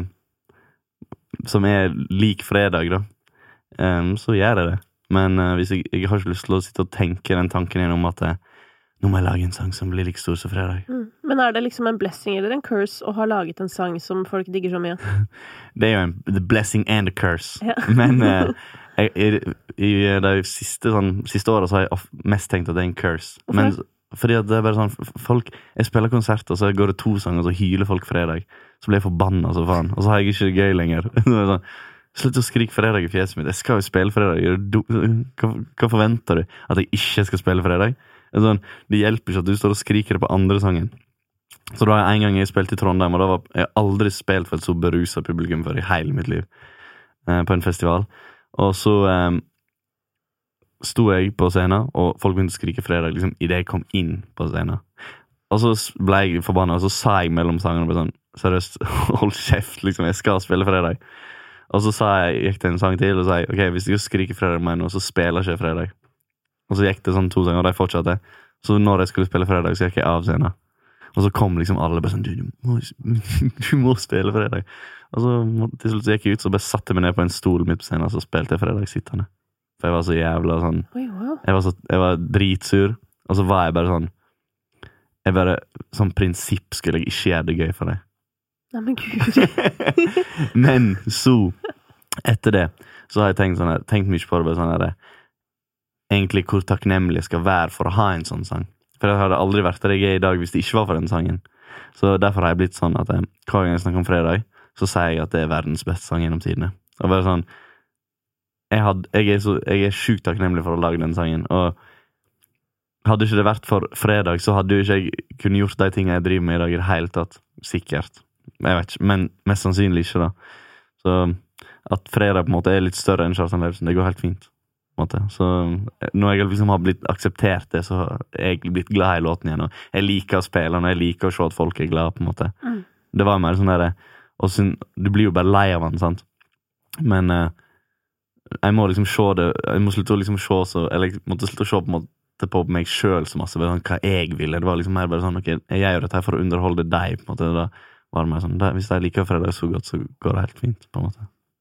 som er lik Fredag, da. Um, så gjør jeg det. Men uh, hvis jeg, jeg har ikke lyst til å sitte og tenke den tanken igjen om at uh, nå må jeg lage en sang som blir like stor som Fredag. Mm. Men er det liksom en blessing eller en curse å ha laget en sang som folk digger så mye? Det er jo en the blessing and a curse. Ja. Men uh, jeg, i, i de siste, sånn, siste året så har jeg mest tenkt at det er en curse. Men, fordi at det er bare sånn, folk, jeg spiller konsert, og så går det to sanger, og så hyler folk Fredag. Så blir jeg forbannet så faen. Og så har jeg ikke det gøy lenger. sånn, Slutt å skrike Fredag i fjeset mitt. Jeg skal jo spille Fredag. Hva, hva forventer du? At jeg ikke skal spille Fredag? Sånn, det hjelper ikke at du står og skriker det på andre sangen. Så da var jeg en gang jeg spilte i Trondheim, og da var jeg aldri spilt for et så beruset publikum før i hele mitt liv eh, på en festival. Og så eh, sto jeg på scenen, og folk begynte å skrike Fredag liksom, i det jeg kom inn på scenen. Og så ble jeg forbannet, og så sa jeg mellom sangene sånn, seriøst, hold kjeft, liksom, jeg skal spille Fredag. Og så sa jeg, gikk det en sang til, og sa jeg, ok, hvis jeg skriker Fredag med meg nå, så spiller ikke jeg Fredag. Og så gikk det sånn to sanger, og de fortsatte. Så når jeg skulle spille Fredag, så gikk jeg av scenen. Og så kom liksom alle bare sånn, du, du, må, du må spille Fredag. Og så til slutt så gikk jeg ut, så bare satte jeg meg ned på en stol midt på scenen, og så spilte jeg Fredag sittende. For jeg var så jævla sånn, Oi, wow. jeg, var så, jeg var dritsur, og så var jeg bare sånn, jeg bare, sånn prinsipp skulle jeg ikke gjøre det gøy for deg. Nei, men gud. Men så, etter det, så har jeg tenkt, sånn her, tenkt mye på det, bare sånn her, egentlig hvor takknemlig jeg skal være for å ha en sånn sang. For jeg hadde aldri vært der jeg er i dag hvis det ikke var for den sangen. Så derfor har jeg blitt sånn at jeg, hver gang jeg snakker om Fredag, så sier jeg at det er verdens beste sang gjennom tidene. Og bare sånn, jeg, had, jeg, er, så, jeg er sykt takknemlig for å lage den sangen, og hadde ikke det vært for Fredag, så hadde jo ikke jeg kunne gjort de tingene jeg driver med i dag i det hele tatt. Sikkert. Jeg vet ikke, men mest sannsynlig ikke da. Så at Fredag på en måte er litt større enn Kjartan Lauritzen, det går helt fint. Måte. Så når jeg liksom har blitt akseptert det, så er jeg blitt glad i låten igjen, og jeg liker å spille den, og jeg liker å se at folk er glad på en måte. Mm. Det var mer sånn der, og så, du blir jo bare lei av den, sant? Men eh, jeg må liksom se det, jeg må slutte å liksom se så, eller jeg måtte slutte å se på en måte på meg selv så masse, sånn, hva jeg ville. Det var liksom mer bare sånn, ok, jeg gjør dette her for å underholde deg, på en måte. Da var det mer sånn, hvis jeg liker Fredag så godt, så går det helt fint, på en måte.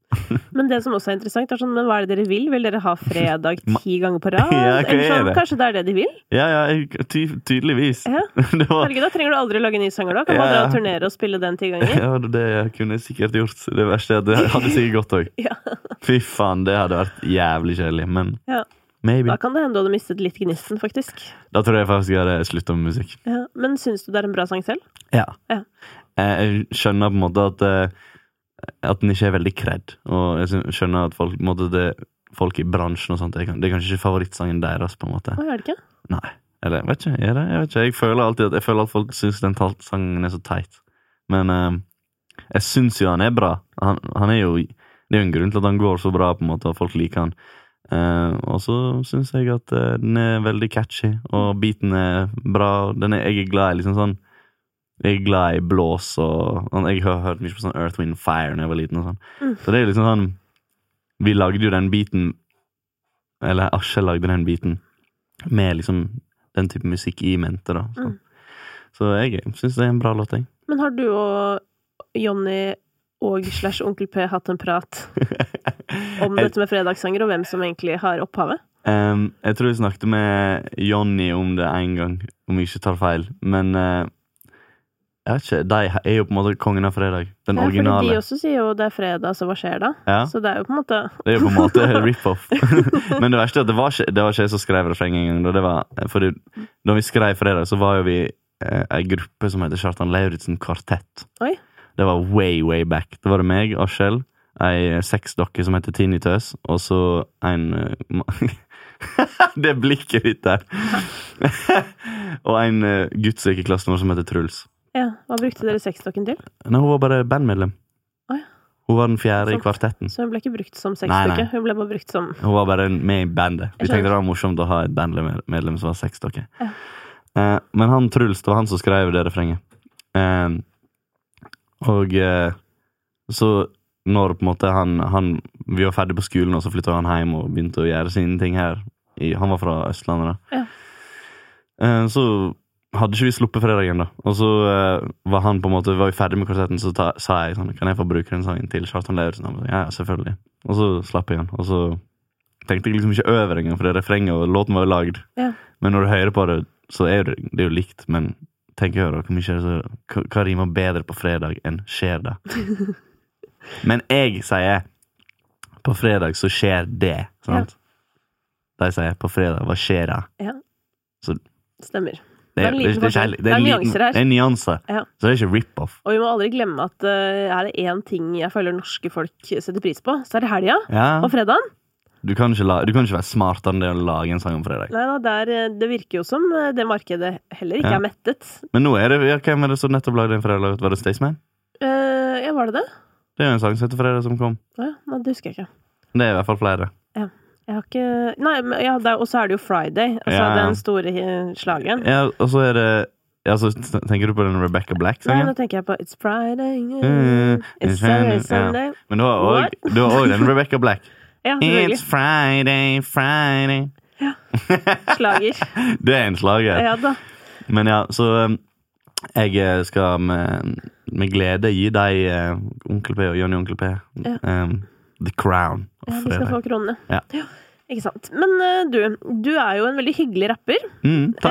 Men det som også er interessant er sånn, men hva er det dere vil? Vil dere ha fredag ti ganger på rad? Ja, hva Eller sånn, er det? Kanskje det er det de vil? Ja, ja, jeg- ty tydeligvis. Ja. Det var, Herregud, da trenger du aldri lage nye sanger da. Kan man Ja. dra og turnere og spille den ti ganger? ja, det kunne jeg sikkert gjort. Det verste er at det hadde sikkert gått også. Ja. Fy faen, det hadde vært jævlig kjedelig, men Ja. maybe. Da kan det hende du hadde mistet litt gnisten, faktisk. Da tror jeg faktisk jeg hadde sluttet med musikk. Ja. Men synes du det er en bra sang selv? Ja. Ja. Jeg skjønner på en måte at eh, at den ikke er veldig kredd, og jeg syn- skjønner at folk, på en måte, det, folk i bransjen og sånt, det er kan- det er kanskje ikke favorittsangen deres, på en måte. Å, er det ikke? Nei, eller jeg vet ikke, er det? Jeg vet ikke, jeg føler alltid at, jeg føler at folk synes den talt- sangen er så teit. Men eh, jeg synes jo han er bra. Han, han er jo, det er jo en grunn til at han går så bra, på en måte, og folk liker han. Eh, og så synes jeg at eh, den er veldig catchy, og beaten er bra, og den er, jeg er glad i liksom sånn, jeg er glad i blås, og, og jeg har hørt mye på sånn Earth, Wind, Fire når jeg var liten og sånn. Mm. Så det er liksom sånn, vi lagde jo den biten, eller Asche lagde den biten, med liksom den type musikk i mente da. Så, Mm. så jeg synes det er en bra låt, jeg. Men har du og Jonny og slash Onkel P hatt en prat om dette med fredagssanger, og hvem som egentlig har opphavet? Um, jeg tror jeg snakket med Jonny om det en gang, om jeg ikke tar feil, men uh, jeg vet ikke, de er jo på en måte kongen av fredag, den Ja, fordi originale. de også sier jo det er fredag, så hva skjer da? Ja. Så det er jo på en måte... Det er jo på en måte rip-off. Men det verste er at det var ikke, det var ikke jeg som skrev refrenget en gang. Da, det var, fordi, da vi skrev fredag, så var jo vi eh, en gruppe som heter Kjartan Lauritzen Kvartett. Oi. Det var way, way back. Det var det meg, Askjell, ei sexdokke som heter Tinnitus, og så en... eh, ma- det blikket ditt der. Og en uh, gutt som gikk i klassen vår som heter Truls. Ja, hva brukte dere sexdokken til? Nei, hun var bare bandmedlem. Å ja. Hun var den fjerde Så- i kvartetten. Så hun ble ikke brukt som Nei, sexdokke, nei. hun ble bare brukt som... Hun var bare med i bandet. Vi Jeg tenkte skjønner. det var morsomt å ha et bandmedlem som var sexdokke. Ja. Eh, men han Truls, det var han som skrev det refrenget. Eh, og eh, så når på en måte han, han vi var ferdig på skolen, og så flyttet han hjem og begynte å gjøre sine ting her. I, han var fra Østlandet da. Ja. Eh, så hadde ikke vi sluppet fredagen da. Og så eh, var han på en måte, var vi ferdig med kvartetten, så ta, sa jeg sånn, kan jeg få bruke den sangen til Kjartan Lauritzen? Han sa, ja, selvfølgelig. Og så slapp jeg den, og så tenkte jeg liksom ikke over en gang, for det refrenget og låten var jo lagd. Ja. Men når du hører på det, så er det, det er jo likt, men tenk å høre, hvor mye er det så, hva, hva rimer bedre på fredag enn skjer det? Men jeg sier, på fredag så skjer det, sant? De sier, på fredag, hva skjer det? Ja. Så Stemmer. det, Det er en liten det, det, er ikke forskjell. helt- Det er en liten- nyanser her. Det er nyanser, Ja. så det er ikke rip-off. Og vi må aldri glemme at uh, er det én ting jeg føler norske folk setter pris på, så er det helga Ja, og fredagen. du kan, ikke la, du kan ikke være smartere enn det å lage en sang om fredag. Nei da, det, er, det virker jo som uh, det markedet heller ikke Ja. er mettet. Men nå er det, ja, hvem er det som nettopp lagde en fredag? Var det Staysman? Uh, ja, var det det? Det er jo en sang som heter Fredag som kom. Å ja, nei, det husker jeg ikke. Det er i hvert fall flere. Jeg har ikke... Nei, men ja, det er- og så er det jo Friday, altså Ja. den store uh, slagen. Ja, og så er det, ja, så tenker du på den Rebecca Nei, Black-sangen? nå tenker jeg på It's Friday, uh, Mm, It's it's Saturday, Friday, ja. Sunday. Men du har også, du har også den Rebecca Black. Ja, selvfølgelig. It's Friday, Friday. Slager. Det er en slager. Ja da. Men ja, så um, jeg skal med, med glede gi deg uh, Onkel P og Johnny Onkel P Ja. um, The Crown. of Ja, de skal fredag. få kronene. Ja. Ikke sant. Men uh, du, du er jo en veldig hyggelig rapper. Mm, takk.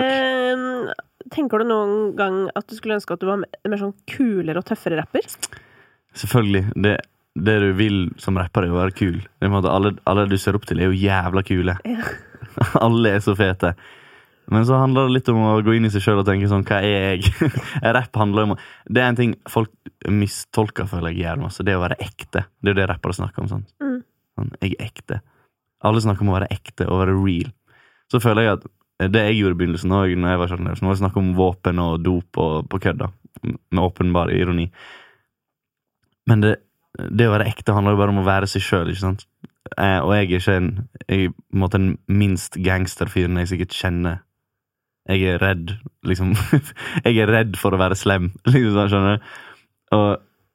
Eh, tenker du noen gang at du skulle ønske at du var en mer sånn kulere og tøffere rapper? Selvfølgelig. Det, det du vil som rapper er å være kul. Det er på en måte alle, alle du ser opp til er jo jævla kule. Ja. Alle er så fete. Men så handler det litt om å gå inn i seg selv og tenke sånn, hva er jeg? Rapp handler om, det er en ting folk mistolker, føler jeg gjør masse, det er å være ekte. Det er jo det rappere snakker om, sånn. Mm. Sånn, jeg er ekte. Alle snakker om å være ekte og være real. Så føler jeg at det jeg gjorde i begynnelsen, når jeg, når jeg var sånn, så var det snakk om våpen og dop og på kødda, med åpenbar ironi. Men det, det å være ekte handler jo bare om å være seg selv, ikke sant? Eh, og jeg er ikke en, jeg er på en måte den minst gangsterfyren jeg sikkert kjenner. Jeg er redd, liksom. Jeg er redd for å være slem, liksom sånn, skjønner du? Og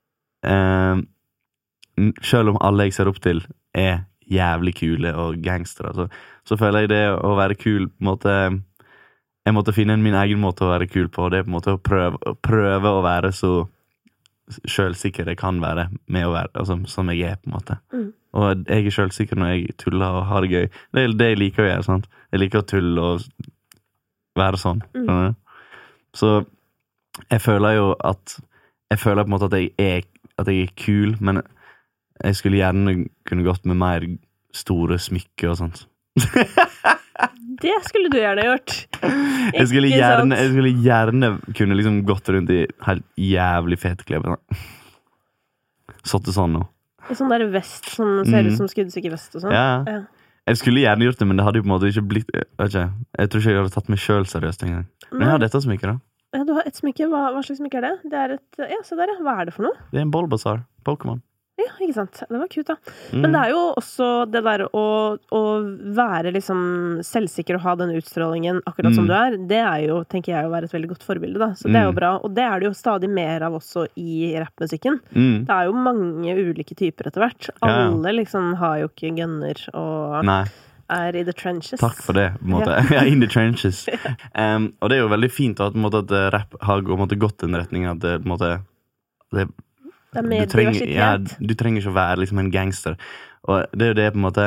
eh, selv om alle jeg ser opp til er jævlig kule og gangstere, så, så føler jeg det å være kul på en måte, jeg måtte finne min egen måte å være kul på, og det er på en måte å prøve, å prøve å være så selvsikker jeg kan være med å være, altså, som jeg er på en måte. Mm. Og jeg er selvsikker når jeg tuller og har det gøy. Det er det jeg liker å gjøre, sant? Jeg liker å tulle og være sånn. Mm. Så jeg føler jo at jeg føler på en måte at jeg er, at jeg er kul, men jeg skulle gjerne kunne gått med mer store smykker og sånt. Det skulle du gjerne gjort. Jeg skulle gjerne, jeg skulle gjerne kunne liksom gått rundt i helt jævlig fete klær. Sånn til sånn nå. I sånn der vest som ser ut som skuddsikker vest og sånn. Ja. Ja. Jeg skulle gjerne gjort det, men det hadde jo på en måte ikke blitt, jeg vet ikke, jeg tror ikke jeg hadde tatt meg selv seriøst en gang. Men jeg har dette smykker da. Ja, du har et smykke. Hva, hva slags smykke er det? Det er et, ja, se der, ja. Hva er det for noe? Det er en Bulbasaur, Pokémon. Ja, ikke sant. Det var kult da. Mm. Men det er jo også det der å, å være liksom selvsikker og ha den utstrålingen akkurat som Mm. du er, det er jo, tenker jeg, å være et veldig godt forbilde da. Så det er jo Mm. bra. Og det er det jo stadig mer av også i rappmusikken. Mm. Det er jo mange ulike typer etter hvert. Ja, ja. Alle liksom har jo ikke gunner og Nei. er i the trenches. Takk for det, på en måte. Ja, in the trenches. Um, og det er jo veldig fint at, på en måte, at rapp har på en måte, gått den retningen at det, på en måte, det, Det er mer du trenger, diversitet. ja, du trenger ikke å være liksom, en gangster. Og det er jo det på en måte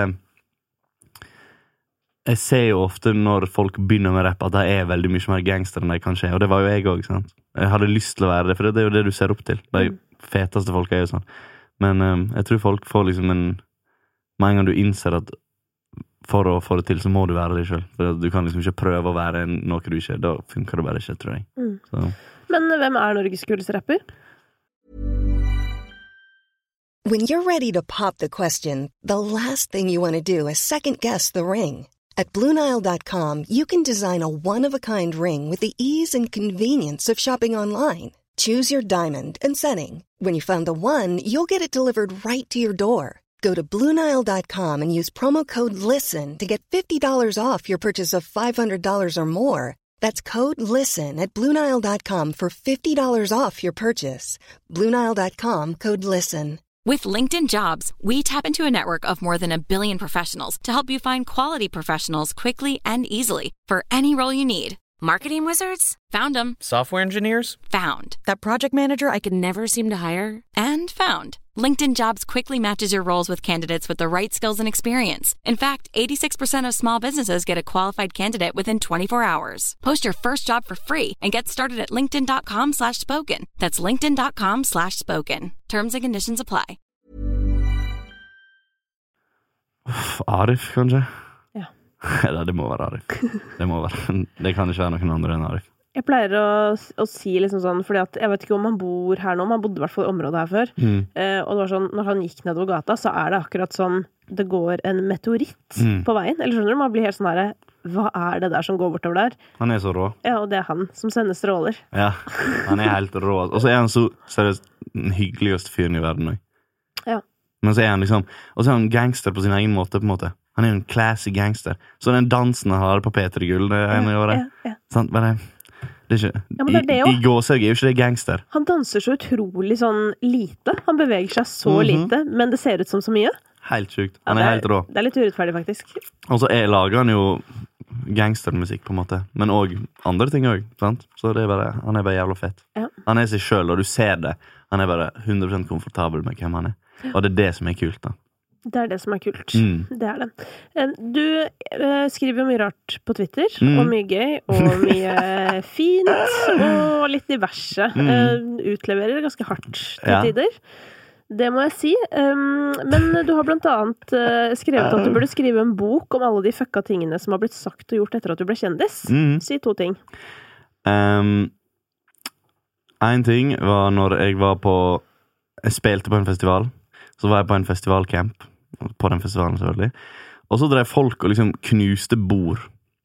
jeg ser jo ofte når folk begynner med rapp at de er veldig mye mer gangster enn de kanskje er, og det var jo jeg også, sant? Jeg hadde lyst til å være det, for det er jo det du ser opp til. De Mm. feteste folk er jo sånn. Men um, jeg tror folk får liksom en med en gang du innser at for å få det til, så må du være det selv. For du kan liksom ikke prøve å være en, noe du ikke er. Da funker det bare ikke, tror jeg. Mm. Så. Men hvem er Norges kuleste rapper? When you're ready to pop the question, the last thing you want to do is second-guess the ring. At Blue Nile dot com, you can design a one-of-a-kind ring with the ease and convenience of shopping online. Choose your diamond and setting. When you find the one, you'll get it delivered right to your door. Go to Blue Nile dot com and use promo code LISTEN to get fifty dollars off your purchase of five hundred dollars or more. That's code LISTEN at Blue Nile dot com for fifty dollars off your purchase. Blue Nile dot com, code LISTEN. With LinkedIn Jobs, we tap into a network of more than a billion professionals to help you find quality professionals quickly and easily for any role you need. Marketing wizards? Found them. Software engineers? Found. That project manager I could never seem to hire? And found. LinkedIn Jobs quickly matches your roles with candidates with the right skills and experience. In fact, eighty-six percent of small businesses get a qualified candidate within twenty-four hours. Post your first job for free and get started at linkedin dot com slash spoken. That's linkedin dot com slash spoken. Terms and conditions apply. Arif, kanskje? Ja. Eller det må være Arif. Det må være. Det kan ikke være noen andre enn Arif. Jeg pleier å, å si liksom sånn, fordi at jeg vet ikke om han bor her nå, men han bodde i hvert fall i området her før. Mm. Eh, og det var sånn, når han gikk nedover gata, så er det akkurat som det går en meteoritt Mm. på veien. Eller skjønner du, man blir helt sånn her, hva er det der som går bortover der? Han er så rå. Ja, og det er han som sender stråler. Ja, han er helt rå. Og så er han så seriøst den hyggeligste fyren i verden også. Ja. Men så er han liksom, og så er han gangster på sin egen måte, på en måte. Han er jo en classy gangster. Så den dansen han har på P tre Gull, det er en i året. Ja, ja. Sant? Bare, det er ikke, Ja, men det er det i, også. i gåsøg er jo ikke det gangster. Han danser så utrolig sånn lite. Han beveger seg så Mhm. lite, men det ser ut som så mye. Helt sykt. Ja, Han det er helt rå. Det er litt urettferdig, faktisk. Og så er, lager han jo gangstermusikk, på en måte. Men også andre ting også, sant? Så det er bare, han er bare jævla fett. Ja. Han er seg selv, og du ser det. Han er bare hundre prosent komfortabel med hvem han er. Og det er det som er kult, da. Det er det som er kult. Mm. Det er det. Eh, Du eh, skriver jo mye rart på Twitter, Mm. og mye gøy, og mye fint, og litt diverse. Mm. Eh, Utleverer ganske hardt til Ja. tider. Det må jeg si. Um, men du har blant annet eh, skrevet at du burde skrive en bok om alle de fucka tingene som har blitt sagt og gjort etter at du ble kjendis. Mm. Si to ting. Um, en ting var når jeg var på Jeg spilte på en festival. Så var jeg på en festivalcamp. På den festivalen, selvfølgelig. Og så drev folk og liksom knuste bord.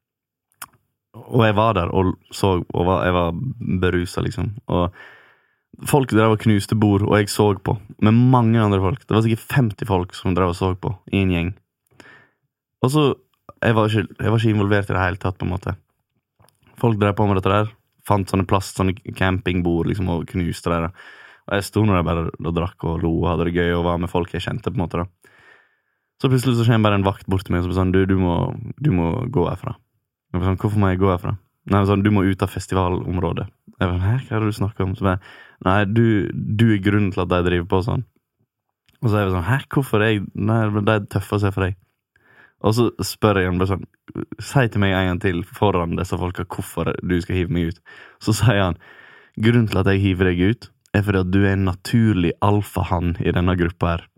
Og jeg var der og så, og var, jeg var beruset, liksom. Og folk drev og knuste bord, og jeg så på. Med mange andre folk. Det var sikkert femti folk som drev og så på i en gjeng. Og så jeg var, ikke, jeg var ikke involvert i det hele tatt, på en måte. Folk drev på med dette der. Fant sånne plast, sånne campingbord, liksom, og knuste det der. Og jeg stod når jeg bare og drakk og lo og hadde det gøy og var med folk jeg kjente, på en måte, da. Så plutselig så kommer bare en vakt bort til meg og så sånn, du, du, må, du må gå herfra. Jeg var sånn, hvorfor må jeg gå herfra? Nei, sånn, du må ut av festivalområdet. Jeg var sånn, hæ, hva er det du snakker om? Så bare, nei, du, du er grunnen til at de driver på sånn. Og så er vi sånn, hæ, hvorfor er jeg, nei, det er tøffere å se for deg. Og så spør jeg han bare sånn, si til meg en gang til foran disse folka hvorfor du skal hive meg ut. Så sier han, grunnen til at jeg hiver deg ut er fordi at du er en naturlig alfahann i denne gruppa her.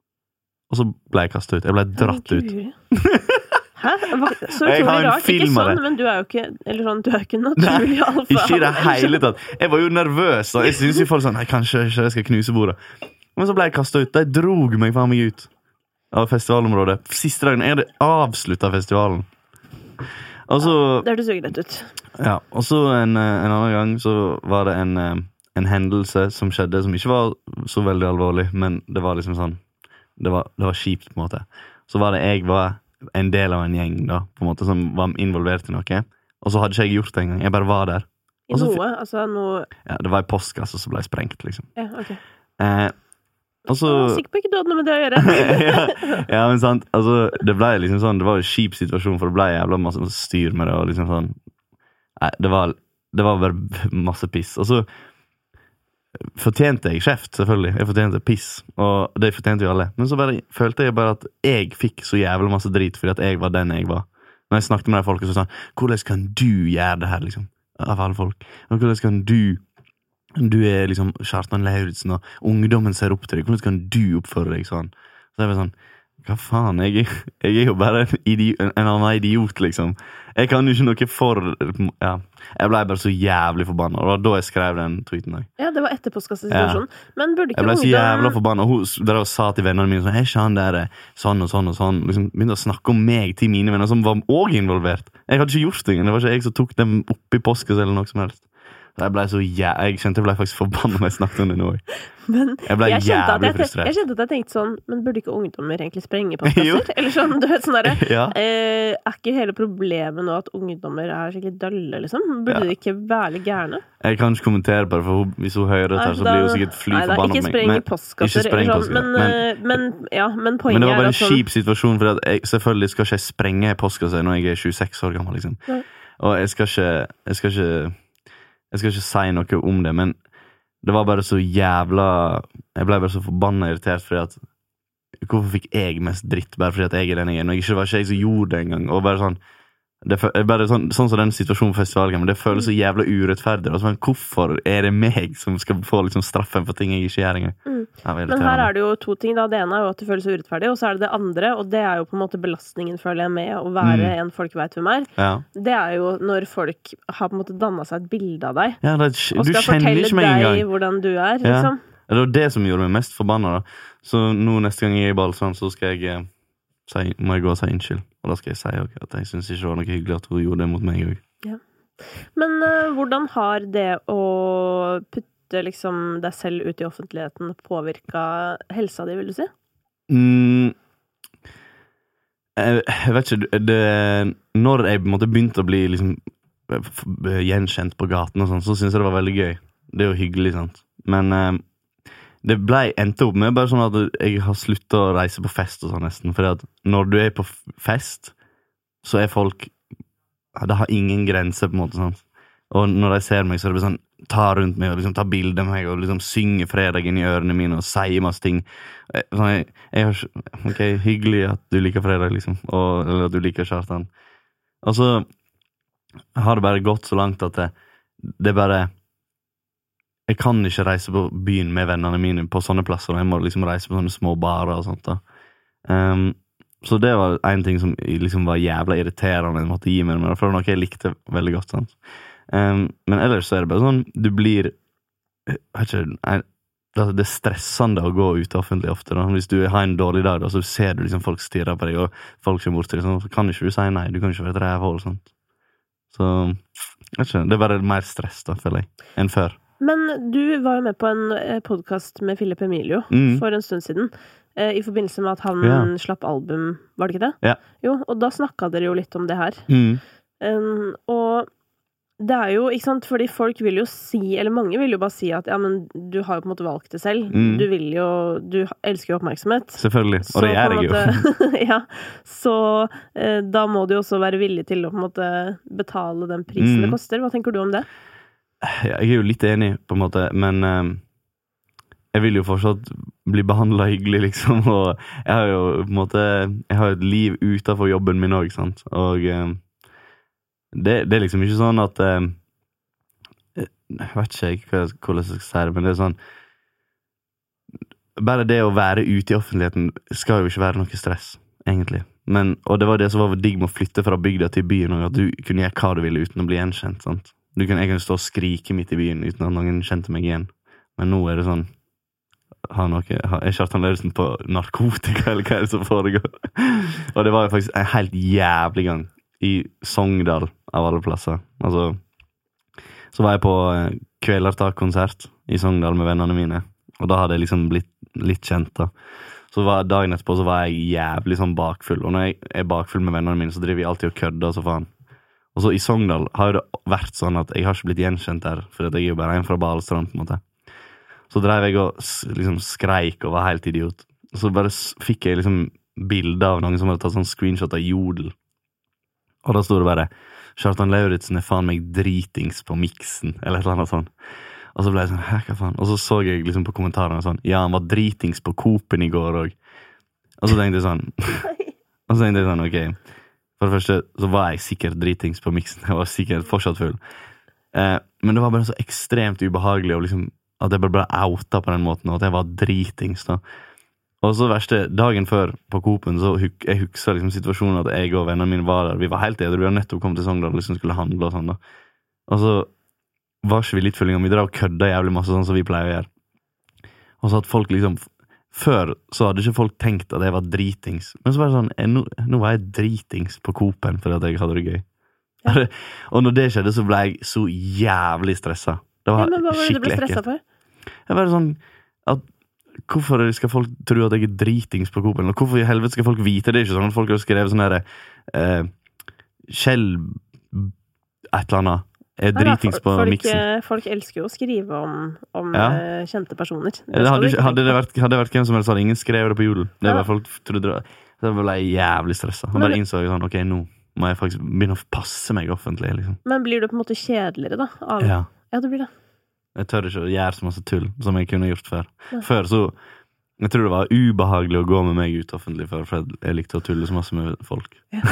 Og så ble jeg kastet ut. Jeg ble dratt ut. Hæ? Så utrolig rart. Ikke sånn, men du er jo ikke, eller sånn, du er ikke naturlig alfa. Nei, ikke i det hele tatt. Jeg var jo nervøs, og jeg synes jo folk sånn, nei, kanskje ikke jeg skal knuse bordet. Men så ble jeg kastet ut. De drog meg fra meg ut av festivalområdet. Siste dagen jeg hadde avsluttet festivalen. Og så... Det hørtes jo greit ut. Ja, og så en, en annen gang så var det en, en hendelse som skjedde, som ikke var så veldig alvorlig, men det var liksom sånn, det var, det var kjipt på en måte. Så var det jeg var en del av en gjeng da, på en måte, som var involvert i noe. Og så hadde ikke jeg gjort det en gang. Jeg bare var der. I Også, noe? Altså noe... Ja, det var en postkasse som ble sprengt, liksom. Ja, ok. Eh, og så... Jeg er sikker på ikke du hadde noe med det å gjøre. ja, ja, men sant. Altså, det ble liksom sånn, det var en kjip situasjon, for det ble jævla masse styr med det, og liksom sånn... Nei, det var, det var bare masse piss. Og så fortjente jeg kjeft, selvfølgelig. Jeg fortjente piss, og det fortjente jo alle. Men så bare, følte jeg bare at jeg fikk så jævlig masse drit, fordi at jeg var den jeg var. Når jeg snakket med de folket, så sa han, hvordan kan du gjøre det her, liksom? Av alle folk. Og hvordan kan du, du er liksom Kjartan Lauritzen, og ungdommen ser opp til deg, hvordan kan du oppføre deg sånn? Så jeg var sånn, hva faen, jeg, jeg er jo bare en, idiot, en annen idiot, liksom. Jeg kan jo ikke noe for, ja. Jeg ble bare så jævlig forbannet, og det var da jeg skrev den tweeten der. Ja, det var etter postkassesituasjonen. Ja. Men burde ikke jeg ble så ungdom... jævla forbannet, og hun der sa til vennene mine sånn, hei, ikke han der sånn og sånn og sånn, liksom begynte å snakke om meg til mine venner som var også involvert. Jeg hadde ikke gjort det, det var ikke jeg som tok dem opp i postkasse eller noe som helst. Jeg ble så jæ... Jeg kjente jeg ble faktisk forbannet når jeg snakket om det nå. Men jeg ble jeg jævlig jeg, frustrert. Jeg kjente at jeg tenkte sånn, men burde ikke ungdommer egentlig sprenge postkasser? Eller sånn, du vet sånn der, ja. eh, er ikke hele problemet nå at ungdommer er skikkelig dølle, liksom? Burde ja. de ikke være litt gærne? Jeg kan ikke kommentere på det, for hvis hun hører det her, så blir hun sikkert fly nei, da, forbannet ikke spreng i postkasser, spreng eller sånn, men, men, men, ja, men poenget er Men det var bare en sånn, kjip situasjon, for at jeg, selvfølgelig skal ikke jeg sprenge postkasser når jeg er tjueseks år gammel, liksom. Ja. Og jeg skal ikke, jeg skal ikke Jeg skal ikke si noe om det, men det var bare så jævla... Jeg ble bare så forbannet irritert, fordi at... Hvorfor fikk jeg mest dritt bare fordi at jeg er den jeg er? Når ikke var ikke jeg som gjorde det engang, og bare sånn... Det er bare sånn, sånn som den situasjonen på festivalen, men det føles så jævla urettferdig. Altså, men hvorfor er det meg som skal få liksom, straffen for ting jeg ikke gjør engang? Mm. Men her er det jo to ting da. Det ene er jo at det føles urettferdig, og så er det det andre, og det er jo på en måte belastningen, føler jeg, med å være mm. en folk vet hvem er. Ja. Det er jo når folk har på en måte dannet seg et bilde av deg, ja, det, og skal fortelle deg hvordan du er, liksom. Ja. Det var det som gjorde meg mest forbannet da. Så nå neste gang jeg er i Balsand, så skal jeg... Si, må jeg gå og si unnskyld. Og da skal jeg si okay, at jeg synes ikke det var noe hyggelig at hun gjorde det mot meg også. Ja. Men uh, hvordan har det å putte liksom, deg selv ut i offentligheten påvirket helsa di, vil du si? Mm, jeg, jeg vet ikke, det, når jeg måtte begynte å bli liksom, gjenkjent på gaten og sånn, så synes jeg det var veldig gøy. Det er jo hyggelig, sant? Men... Uh, Det ble endte opp med bare sånn at jeg har sluttet å reise på fest og sånn nesten, fordi at når du er på fest, så er folk, det har ingen grenser på en måte, sant? Og når de ser meg, så er det sånn, ta rundt meg og liksom ta bilder med meg og liksom synge fredagen i ørene mine og si masse ting. Sånn, jeg, jeg har, ok, hyggelig at du liker fredag liksom, og, eller at du liker Kjartan. Og så har det bare gått så langt at det, det bare... Jeg kan ikke reise på byen med vennene mine på sånne plasser, og jeg må liksom reise på sånne små barer og sånt da. Um, så det var en ting som liksom var jævla irriterende jeg måtte gi meg, men for det var noe jeg likte veldig godt, sant? Um, men ellers så er det bare sånn, du blir, jeg vet ikke, det er stressende å gå ut offentlig ofte da. Hvis du har en dårlig dag da, så ser du liksom folk stirrer på deg, og folk kommer bort til deg, sånn, så kan ikke du si nei, du kan ikke være et rævhold, sant? Så, jeg vet ikke, det er bare mer stress da, føler jeg, enn før. Men du var jo med på en podcast med Philip Emilio mm. for en stund siden, eh, i forbindelse med at han ja. slapp album, var det ikke det? Ja. Jo, og da snakket dere jo litt om det her. Mm. Um, og det er jo, ikke sant, fordi folk vil jo si, eller mange vil jo bare si at ja, men du har jo på en måte valgt det selv. Mm. Du vil jo, du elsker jo oppmerksomhet. Selvfølgelig, og så, det gjør jeg jo. ja, så eh, da må du jo også være villig til å på en måte betale den prisen mm. det koster. Hva tenker du om det? Jeg er jo litt enig, på en måte, men eh, jeg vil jo fortsatt bli behandlet hyggelig, liksom, og jeg har jo, på en måte, jeg har et liv utenfor jobben min også, sant? Og eh, det, det er liksom ikke sånn at eh, jeg vet ikke hvordan jeg skal si det, men det er sånn bare det å være ute i offentligheten skal jo ikke være noe stress, egentlig. Men, og det var det som var digg med å flytte fra bygda til byen, og at du kunne gjøre hva du ville uten å bli gjenkjent, sant? Du kunne, jeg kunne stå og skrike midt i byen uten at noen kjente meg igjen. Men nå er det sånn, har noe, har, er Kjartan Lauritzen på narkotika, eller hva er det som foregår? Og det var jo faktisk en helt jævlig gang i Sogndal, av alle plasser. Altså, så var jeg på Kvelertak-konsert i Sogndal med vennene mine, og da hadde jeg liksom blitt litt kjent da. Så var dagen etterpå så var jeg jævlig sånn bakfull, og når jeg er bakfull med vennene mine så driver jeg alltid og kødder så faen. Og så i Sogndal har det vært sånn at jeg har ikke blitt gjenkjent der, for jeg er jo bare en fra Balestrand på en måte. Så drev jeg og liksom skreik og var helt idiot. Og så bare fikk jeg liksom bilder av noen som hadde tatt sånn screenshot av Jodel. Og da stod det bare Kjartan Lauritzen er faen meg dritings på miksen, eller et eller annet sånn. Og så ble jeg sånn, hæ, hva faen? Og så så jeg liksom på kommentarene sånn, ja, han var dritings på Copen i går og, og så tenkte jeg sånn, og så tenkte jeg sånn, ok, for det første så var jeg sikkert dritings på miksen, jeg var sikkert fortsatt full. Eh, men det var bare så ekstremt ubehagelig, og liksom, at jeg bare ble outa på den måten, og at jeg var dritings da. Og så verste, dagen før på Copen, så huk, jeg huksa liksom situasjonen at jeg og vennene mine var der, vi var helt edru, vi var nettopp kommet til Sogndal, liksom skulle handle og sånn da. Og så var ikke vi litt følge om, vi drev og kødde jævlig masse sånn som vi pleier å gjøre. Og så at folk liksom, før så hadde ikke folk tenkt at jeg var dritings, men så var det sånn, jeg, nå, nå var jeg dritings på Copen for at jeg hadde det gøy. Ja. Og når det skjedde så ble jeg så jævlig stresset. Det var ja, men hva var det du ble stresset ekkelt. for? Jeg var sånn, at hvorfor skal folk tro at jeg er dritings på Copen, og hvorfor i helvete skal folk vite det? Ikke sånn at folk har skrevet sånn her eh, Kjell et eller annet er dritings på folk, miksen. Folk elsker jo å skrive om, om ja. uh, kjente personer. Det det hadde, ikke, hadde, det vært, hadde det vært hvem som helst, hadde ingen skrevet det på Jodel. Det var ja. folk trodde det. Så det ble jeg jævlig stresset. Og bare innså jeg sånn, ok, nå må jeg faktisk begynne å passe meg offentlig, liksom. Men blir du på en måte kjedeligere da? Av... Ja. Ja, det blir det. Jeg tør ikke å gjøre så masse tull som jeg kunne gjort før. Ja. Før så, jeg tror det var ubehagelig å gå med meg ut offentlig før, for jeg likte å tulle så masse med folk. Ja.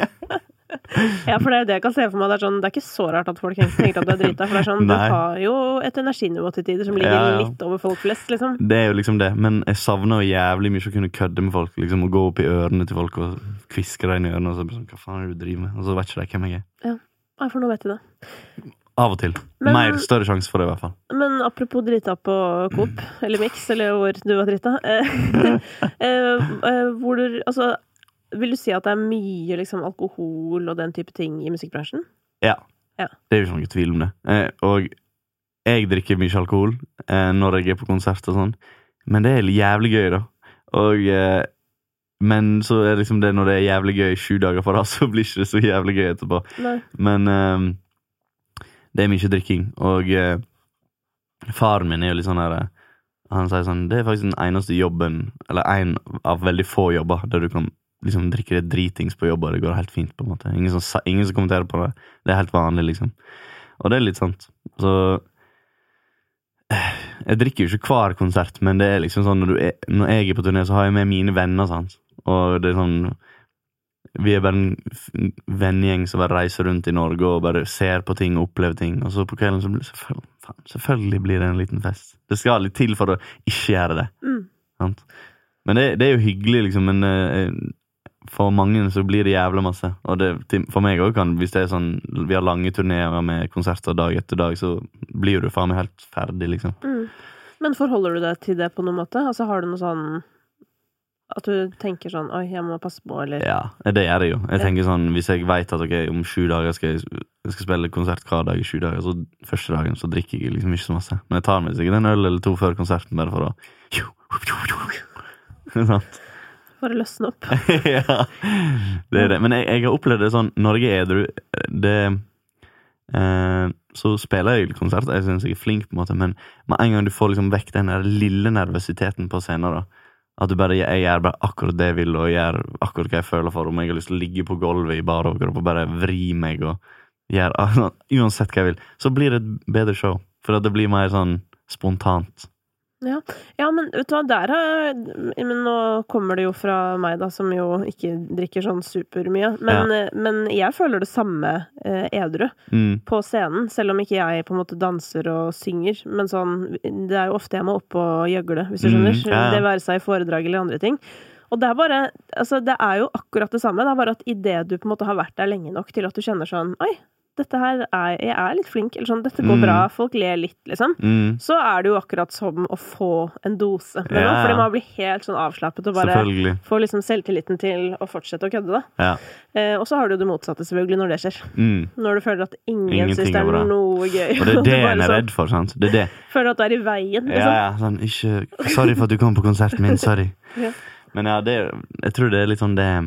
Ja, for det er det jeg kan se for meg. Det er, sånn, det er ikke så rart at folk tenker at du er drita, for det er sånn, du har jo et energinivå til tider som ligger ja, ja. litt over folk flest, liksom. Det er jo liksom det, men jeg savner jo jævlig mye å kunne kødde med folk, liksom, og gå opp i ørene til folk og kviske deg inn i ørene, og så sånn, hva faen er det du driver med? Og så vet ikke de hvem jeg er. Ja, for nå vet jeg det. Av og til. Men, mer større sjanse for det i hvert fall. Men apropos drita på Coop, eller Mix, eller hvor du var drita, hvor du, altså, vil du si at det er mye liksom, alkohol og den type ting i musikkbransjen? Ja. ja. Det er jo ikke noe tvil om det. Eh, og jeg drikker mye alkohol eh, når jeg er på konsert og sånn. Men det er jævlig gøy, da. Og, eh, men så er det liksom det når det er jævlig gøy sju dager for oss, så blir ikke det så jævlig gøy etterpå. Nei. Men eh, det er mye drikking. Og eh, faren min er jo litt sånn her, han sier sånn, det er faktisk den eneste jobben, eller en av veldig få jobber, der du kan liksom drikke det dritings på jobb, og det går helt fint på en måte. Ingen som, ingen som kommenterer på det. Det er helt vanlig, liksom. Og det er litt sant. Så jeg drikker jo ikke hver konsert, men det er liksom sånn, når, du er, når jeg er på turné, så har jeg med mine venner, sant? Og det er sånn, vi er bare en vennegjeng som bare reiser rundt i Norge og bare ser på ting og opplever ting, og så på kvelden så blir det selvfølgelig, faen, selvfølgelig blir det en liten fest. Det skal litt til for å ikke gjøre det. Mm. Sant? Men det, det er jo hyggelig, liksom, men eh, for mange så blir det jævla masse. Og det, for meg også kan, hvis det er sånn, vi har lange turnéer med konserter dag etter dag, så blir du faen meg helt ferdig, liksom. Mm. Men forholder du deg til det på noen måte? Altså har du noe sånn, at du tenker sånn, oi, jeg må passe på, eller? Ja, det gjør jeg jo. Jeg tenker sånn, hvis jeg vet at ok, om sju dager skal jeg, jeg skal spille konsert hver dag i sju dager, så første dagen så drikker jeg liksom ikke så masse. Men jeg tar meg sikkert en øl eller to før konserten, bare for å sant? For å løsne opp. Ja, det er det. Men jeg, jeg har opplevd det sånn, når jeg er edru, det, eh, så spiller jeg konsert, jeg synes jeg er flink på en måte, men med en gang du får liksom vekk den der lille nervøsiteten på scenen da, at du bare, jeg gjør bare akkurat det jeg vil, og gjør akkurat hva jeg føler for, om jeg har lyst til å ligge på gulvet i bar overkropp og bare vri meg og gjør, uansett hva jeg vil, så blir det et bedre show. For at det blir mer sånn spontant. Ja, ja men vet du hva, der har men nå kommer det jo fra meg da, som jo ikke drikker sånn supermye, men, ja. men jeg føler det samme eh, edru mm. på scenen, selv om ikke jeg på en måte danser og synger, men sånn, det er jo ofte jeg må opp og gjøgle, hvis du skjønner, mm, ja. det være seg i foredrag eller andre ting. Og det er bare, altså det er jo akkurat det samme, det er bare at i det du på en måte har vært der lenge nok til at du kjenner sånn, oi, dette her er, jeg er litt flink, eller sånn, dette går mm. bra, folk ler litt, liksom. Mm. Så er det jo akkurat som å få en dose. Men ja, nå, fordi man blir helt sånn avslappet og bare får liksom selvtilliten til å fortsette å kødde, da. Ja. Eh, og så har du det motsatte selvfølgelig når det skjer. Mm. Når du føler at ingen Ingenting synes det er, er noe gøy. Og det er det en er redd for, sant? Det er det. Føler at du er i veien, liksom. Ja, ja, sånn, ikke, sorry for at du kom på konserten min, sorry. ja. Men ja, det, jeg tror det er litt sånn det,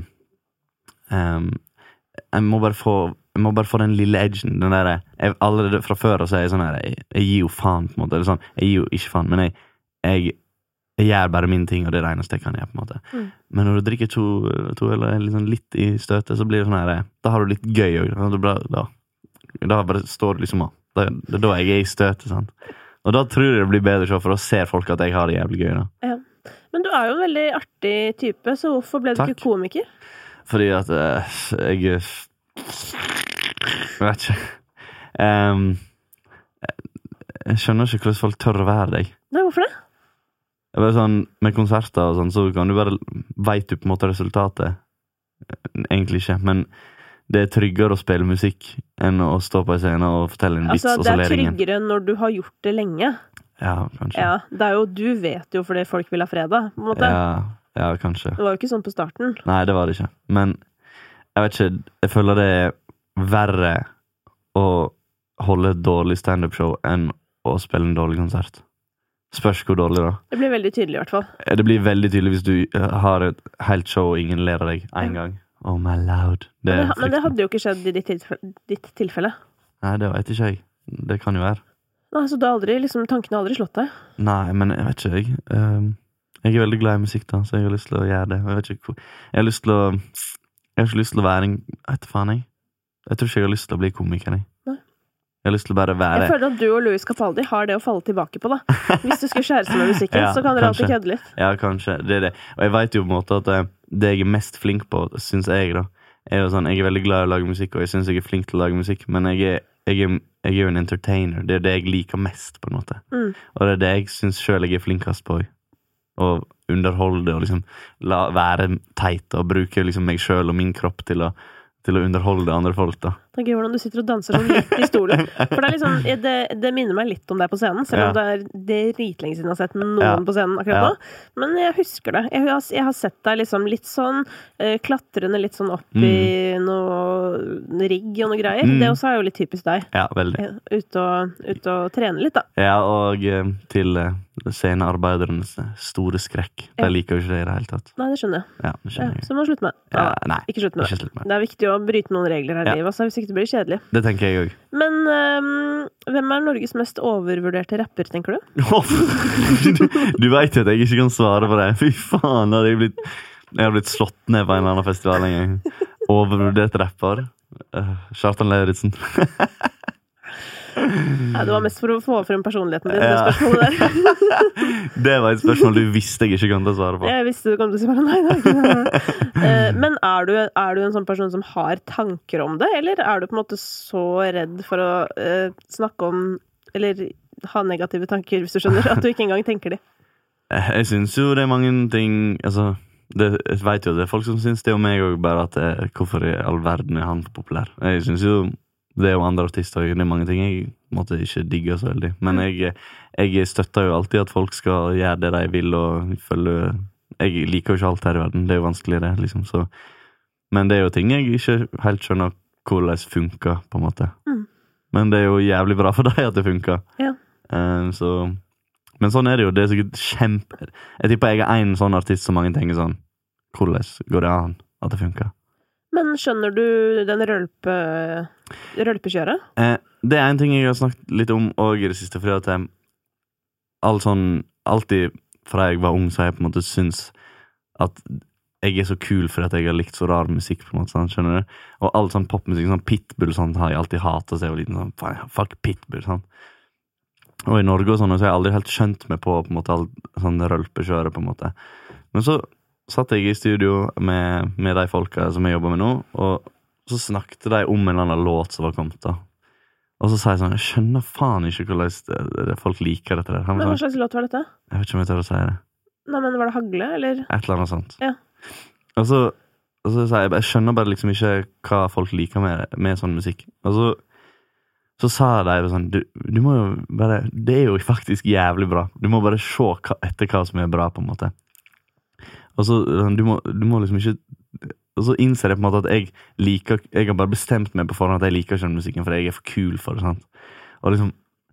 um, jeg må bare få Jeg må bare få den lille edgen, den der, jeg, allerede fra før så er jeg sånn her, jeg, jeg gir jo faen på en måte, eller sånn, jeg gir jo ikke faen, men jeg, jeg, jeg gjør bare min ting, og det er det eneste jeg kan gjøre på en måte. Mm. Men når du drikker to, to eller liksom litt i støtet, så blir det sånn her, da har du litt gøy også, da, da, da bare står du liksom av, da, det er da jeg er i støtet, sant? Og da tror jeg det blir bedre så, for da ser folk at jeg har det jævlig gøy da. Ja. Men du er jo en veldig artig type, så hvorfor ble du Takk. Ikke komiker? Fordi at uh, jeg... Jeg vet ikke. Um, jeg skjønner ikke hvordan folk tør å være deg. Nei, hvorfor det? Jeg bare sånn, med konserter og sånn, så kan du bare vet du på en måte resultatet. Egentlig ikke, men det er tryggere å spille musikk enn å stå på en scene og fortelle en vits, altså, og så ler ingen. Altså, det er tryggere når du har gjort det lenge. Ja, kanskje. Ja, det er jo, du vet jo fordi folk vil ha fredag, på en måte. Ja, ja, kanskje. Det var jo ikke sånn på starten. Nei, det var det ikke. Men jeg vet ikke, jeg føler det er verre å holde et dårlig stand-up-show enn å spille en dårlig konsert. Spørs hvor dårlig da. Det blir veldig tydelig i hvert fall. Det blir veldig tydelig hvis du har et helt show og ingen ler av deg en gang. Oh my lord. Det men, det, men det hadde jo ikke skjedd i ditt tilfelle. Ditt tilfelle. Nei, det vet ikke jeg. Det kan jo være. Nei, så du har aldri, liksom, tankene har aldri slått deg? Nei, men jeg vet ikke jeg. Um, jeg er veldig glad i musikk da, så jeg har lyst til å gjøre det. Jeg vet ikke hvor. Jeg har lyst til å, jeg har ikke lyst til å være en, vet du faen jeg. Jeg tror ikke jeg har lyst til å bli komiker, jeg. Nei. Jeg har lyst til å bare være... Jeg føler at du og Louis Capaldi har det å falle tilbake på, da. Hvis du skulle skjære seg med musikken, ja, så kan dere alltid kødde litt. Ja, kanskje. Det er det. Og jeg vet jo på en måte at det jeg er mest flink på, synes jeg da, er jo sånn, jeg er veldig glad i å lage musikk, og jeg synes jeg er flink til å lage musikk, men jeg er, jeg er, jeg er jo en entertainer. Det er det jeg liker mest, på en måte. Mm. Og det er det jeg synes selv jeg er flinkast på. Å underholde, og liksom la, være teit, og bruke liksom meg selv og min kropp til å til å underholde andre folk da. Det er gøy hvordan du sitter og danser sånn litt i stolen. For det er liksom, det, det minner meg litt om deg på scenen, selv om ja. det er det er ritlenge siden jeg har sett noen ja. på scenen akkurat ja. nå. Men jeg husker det. Jeg har, jeg har sett deg liksom litt sånn, uh, klatrende litt sånn opp mm. i noe rigg og noe greier. Mm. Det også er jo litt typisk deg. Ja, veldig. Ut og, ut og trene litt da. Ja, og uh, til uh, scenearbeidernes store skrekk. Ja. De liker jo ikke det i det hele tatt. Nei, det skjønner jeg. Ja, det skjønner jeg. Ja, så må du slutte med. Ja, ja, nei, ikke slutte med ikke slutt med. Det er viktig å bryte noen regler her i ja. livet, så hvis ikke det blir kjedelig. Det tenker jeg også. Men um, hvem er Norges mest overvurderte rapper, tenker du? du, du vet jo at jeg ikke kan svare på det. Fy faen, har jeg blitt, jeg har blitt slått ned på en eller annen festival en gang. Overvurdert rapper. Uh, Kjartan Lauritzen. Ja, det var mest for å få frem personligheten din, ja. det spørsmålet der. Det var et spørsmål du visste jeg ikke kom til å svare på. Jeg visste du kom til å svare nei, nei. Men er du, er du en sånn person som har tanker om det, eller er du på en måte så redd for å uh, snakke om, eller ha negative tanker, hvis du skjønner, at du ikke engang tenker de? Jeg synes jo det er mange ting, altså, det, jeg vet jo det er folk som synes det om meg også, bare at det, hvorfor i all verden er han for populær. Jeg synes jo det er jo andre artister, det er mange ting jeg måtte ikke digge så veldig. Men jeg, jeg støtter jo alltid at folk skal gjøre det de vil, og følge... Jeg liker jo ikke alt her i verden, det er jo vanskelig det, liksom. Så. Men det er jo ting jeg ikke helt skjønner hvordan det funker, på en måte. Mm. Men det er jo jævlig bra for deg at det funker. Ja. Um, så... Men sånn er det jo, det er sikkert kjempe... Jeg tipper jeg er en sånn artist som mange tenker sånn, hvordan går det an at det funker? Men skjønner du den rølpe, rølpekjøret? Eh, det er en ting jeg har snakket litt om også i det siste, fordi at jeg, all sånn, alltid fra jeg var ung, så har jeg på en måte syns at jeg er så kul for at jeg har likt så rar musikk på en måte, sånn, skjønner du? Og all sånn popmusikk, sånn Pitbull sånn, har jeg alltid hatet så jeg var liten sånn, faen, fuck Pitbull sånn. Og i Norge og sånn, så har jeg aldri helt skjønt meg på på en måte, all sånn rølpekjøre på en måte. Men så satt jeg i studio med, med de folka som jeg jobber med nå, og så snakket de om en eller annen låt som var kommet da. Og så sa jeg sånn, jeg skjønner faen ikke hvordan det, det, folk liker dette der. Men hva sånn, slags låt var dette? Jeg vet ikke om jeg tør å si det. Nei, men var det Hagle, eller? Et eller annet sånt. Ja. Og så, og så sa jeg, jeg skjønner bare liksom ikke hva folk liker med, med sånn musikk. Og så, så sa de sånn, du, du må jo bare, det er jo faktisk jævlig bra. Du må bare se hva, etter hva som er bra på en måte. Og så, du må, du må liksom ikke, og så innser jeg på en måte at jeg liker, jeg har bare bestemt meg på forhånd at jeg liker ikke den musikken, for jeg er for kul for det, sant? Og liksom,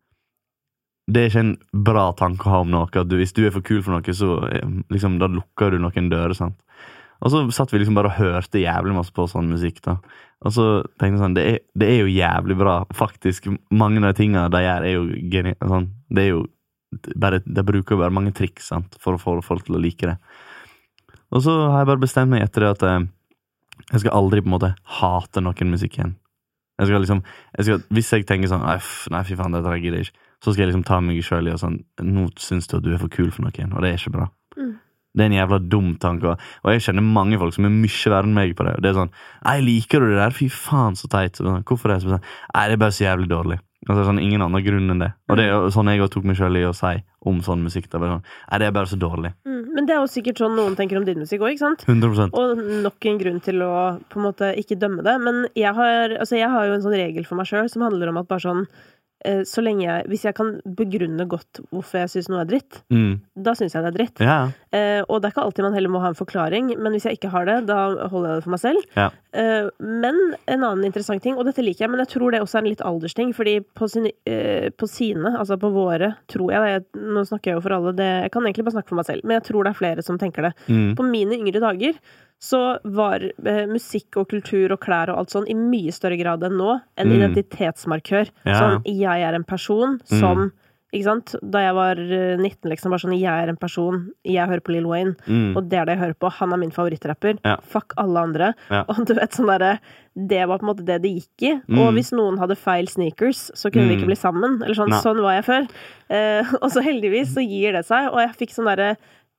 det er ikke en bra tanke å ha om noe, at du, hvis du er for kul for noe, så liksom, da lukker du noen dører, sant? Og så satt vi liksom bare og hørte jævlig masse på sånn musikk da. Og så tenkte jeg sånn, det er, det er jo jævlig bra, faktisk. Mange av de tingene de gjør er jo geni- sånn, det er jo bare, de bruker bare mange triks, sant? For å få folk til å like det. Og så har jeg bare bestemt meg etter det at eh, jeg skal aldri på en måte hate noen musikk igjen. Jeg skal liksom, jeg skal, hvis jeg tenker sånn, nei, f- nei fy faen, det er gidder jeg ikke, så skal jeg liksom ta meg selv i og sånn, nå synes du at du er for kul for noen, og det er ikke bra. Mm. Det er en jævla dum tanke, og jeg kjenner mange folk som er mye verre enn meg på det, og det er sånn, nei, liker du det der? Fy faen, så teit. Hvorfor er det sånn? Nei, det er bare så jævlig dårlig. Altså, sånn, ingen annen grunn enn det. Og det er sånn jeg også tok meg selv i å si om sånn musikk. Det er sånn, nei, det er bare så dårlig. Mm. Men det er jo sikkert sånn noen tenker om din musikk også, ikke sant? hundre prosent. Og nok en grunn til å på en måte ikke dømme det. Men jeg har, altså jeg har jo en sånn regel for meg selv som handler om at bare sånn, eh, så lenge jeg, hvis jeg kan begrunne godt hvorfor jeg synes noe er dritt, Mm. da synes jeg det er dritt. Ja, Eh, og det er ikke alltid man heller må ha en forklaring, men hvis jeg ikke har det, da holder jeg det for meg selv. ja. Eh, men en annen interessant ting, og dette liker jeg, men jeg tror det også er en litt aldersting, fordi på, sin, eh, på sine, altså på våre, tror jeg det, jeg, nå snakker jeg jo for alle, det, jeg kan egentlig bare snakke for meg selv, men jeg tror det er flere som tenker det. Mm. På mine yngre dager så var eh, musikk og kultur og klær og alt sånn i mye større grad enn nå, en Mm. identitetsmarkør. Ja. Sånn, jeg er en person som, ikke sant? Da jeg var eh, nitten, liksom, bare sånn, jeg er en person, jeg hører på Lil Wayne, Mm. og det er det jeg hører på, han er min favorittrapper, Ja. fuck alle andre, Ja. og du vet sånn derre, det var på en måte det det gikk i, og Mm. hvis noen hadde feil sneakers, så kunne vi Mm. ikke bli sammen, eller sånn, Nei. sånn var jeg før. Eh, og så heldigvis så gir det seg, og jeg fikk sånn derre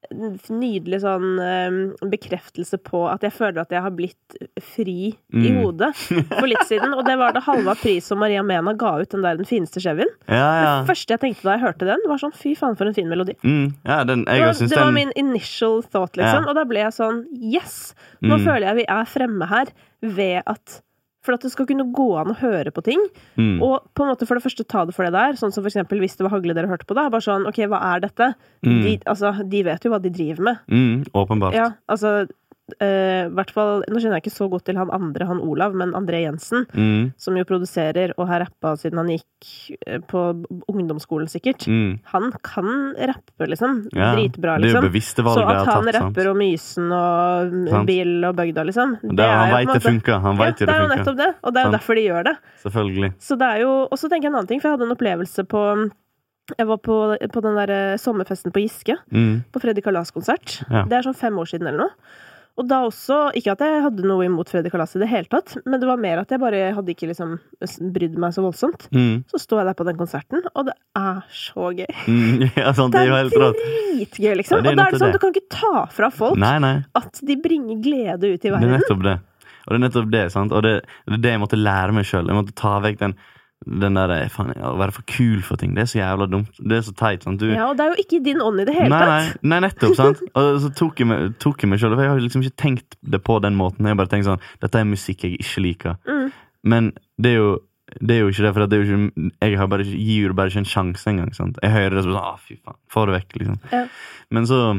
nydelig sånn eh, bekreftelse på at jeg føler at jeg har blitt fri i Mm. hodet for litt siden, og det var det halva pris som Maria Mena ga ut den der Den fineste Chevyen. Ja, ja. Det første jeg tenkte da jeg hørte den, var sånn, fy faen for en fin melodi. Mm. Ja, den, jeg Det var, også synes det var den... min initial thought, liksom. Ja. Og da ble jeg sånn, yes! Nå Mm. føler jeg vi er fremme her ved at for at det skal kunne gå an å høre på ting, Mm. og på en måte for det første ta det for det der, sånn som for eksempel hvis det var Hagle dere hørte på da, bare sånn, ok, hva er dette? Mm. De, altså, de vet jo hva de driver med. Mm, åpenbart. Ja, altså, eh, hvert fall, nå kjenner jeg ikke så godt til han andre, han Olav, men André Jensen, Mm. som jo produserer og har rappet siden han gikk eh, på ungdomsskolen sikkert. Mm. Han kan rappe, liksom. Ja, Dritbra, det er liksom. jo bevisste valg Så jeg at har han tatt, sant? rapper om Mysen og Sant. Bill og Bøgda, liksom. Det, han jo vet på en det måte- funker. Han Ja, vet jo det er jo det nettopp funker. det, og det er jo Sant. derfor de gjør det. Selvfølgelig. Så det er jo, og så tenker jeg en annen ting, for jeg hadde en opplevelse på, jeg var på, på den der sommerfesten på Giske, Mm. på Freddy Kalas-konsert. Ja. Det er sånn fem år siden eller noe. Og da også, ikke at jeg hadde noe imot Freddy Kalas i det hele tatt, men det var mer at jeg bare hadde ikke liksom brydd meg så voldsomt. Mm. Så står jeg der på den konserten, og det er så gøy. Mm. Ja, sant, det er jo helt Det er rått. dritgøy, liksom. Ja, det er og da er det nettopp sånn, det. du kan ikke ta fra folk Nei, nei. at de bringer glede ut i Det er verden. nettopp det. Og det er nettopp det, sant? Og det, det er det jeg måtte lære meg selv. Jeg måtte ta vekk den, den der, faen, å være for kul for ting. Det er så jævla dumt. Det er så teit, sant? Du, Ja, og det er jo ikke i din ånd i det hele nei, nei, tatt. nei, nettopp, sant? Og så tok jeg meg, tok jeg meg selv, for jeg har liksom ikke tenkt det på den måten. Jeg har bare tenkt sånn, dette er musikk jeg ikke liker. Mm. Men det er jo, det er jo ikke det, for det er jo ikke, jeg har bare, gir det bare ikke en sjanse engang, sant? Jeg hører det så sånn, ah, fy faen, få det vekk, liksom. Ja. Men så,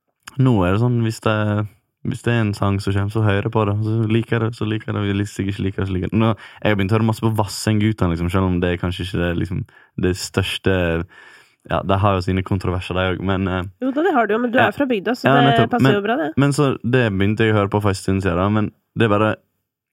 nå er det sånn, hvis det, hvis det er en sang som kommer, så hører jeg på det, så liker jeg det, så liker jeg det, hvis jeg ikke liker det, så liker jeg det. Nå, jeg har begynt å høre masse på Vassendgutene, liksom, selv om det er kanskje ikke det, liksom, det største, ja, de har jo sine kontroverser, de også, men... eh, Jo da, det har du jo, men du Ja. er fra bygda, så Ja, det nettopp. passer Men- jo bra, det. Men så, det begynte jeg å høre på for en stund siden, da, men det er bare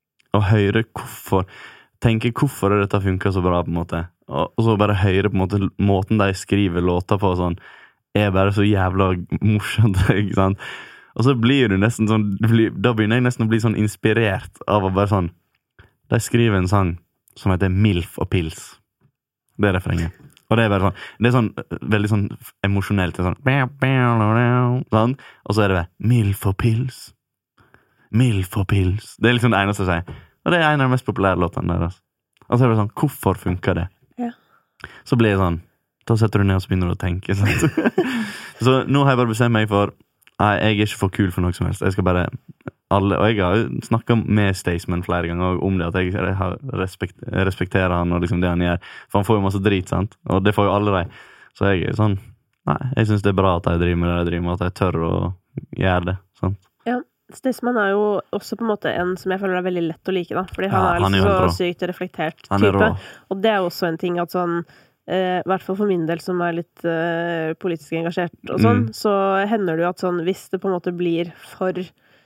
å høre hvorfor, tenke hvorfor er dette funker så bra, på en måte, og, og så bare høre på en måte måten de skriver låter på, sånn, er bare så jævla morsomt, ikke sant? Og så blir du nesten sånn, blir, da begynner jeg nesten å bli sånn inspirert av å bare sånn, de skriver en sang som heter Milf og Pils. Det er refrenget. Og det er bare sånn, det er sånn, veldig sånn emosjonelt, sånn, sånn, og så er det Milf og Pils. Milf og Pils. Det er liksom det eneste jeg sier. Og det er en av de mest populære låtene deres. Og så er det sånn, hvorfor funker det? Ja. Så blir det sånn, da setter du ned og så begynner du å tenke. Sant? Så nå har jeg bare bestemt meg for, nei, jeg er ikke for kul for noe som helst. Jeg skal bare, alle, og jeg har jo snakket med Staysman flere ganger om det, at jeg har respekt, respekterer han og liksom det han gjør. For han får jo masse drit, sant? Og det får jo alle de. Så jeg er sånn, nei, jeg synes det er bra at jeg driver med det jeg driver med, at jeg tør å gjøre det, sant? Ja. Staysman er jo også på en måte en som jeg føler er veldig lett å like da, fordi han ja, er, han er så sykt reflektert type, og det er også en ting at sånn, eh, i hvert fall for min del som er litt eh, politisk engasjert og sånn, mm. så hender det jo at sånn, hvis det på en måte blir for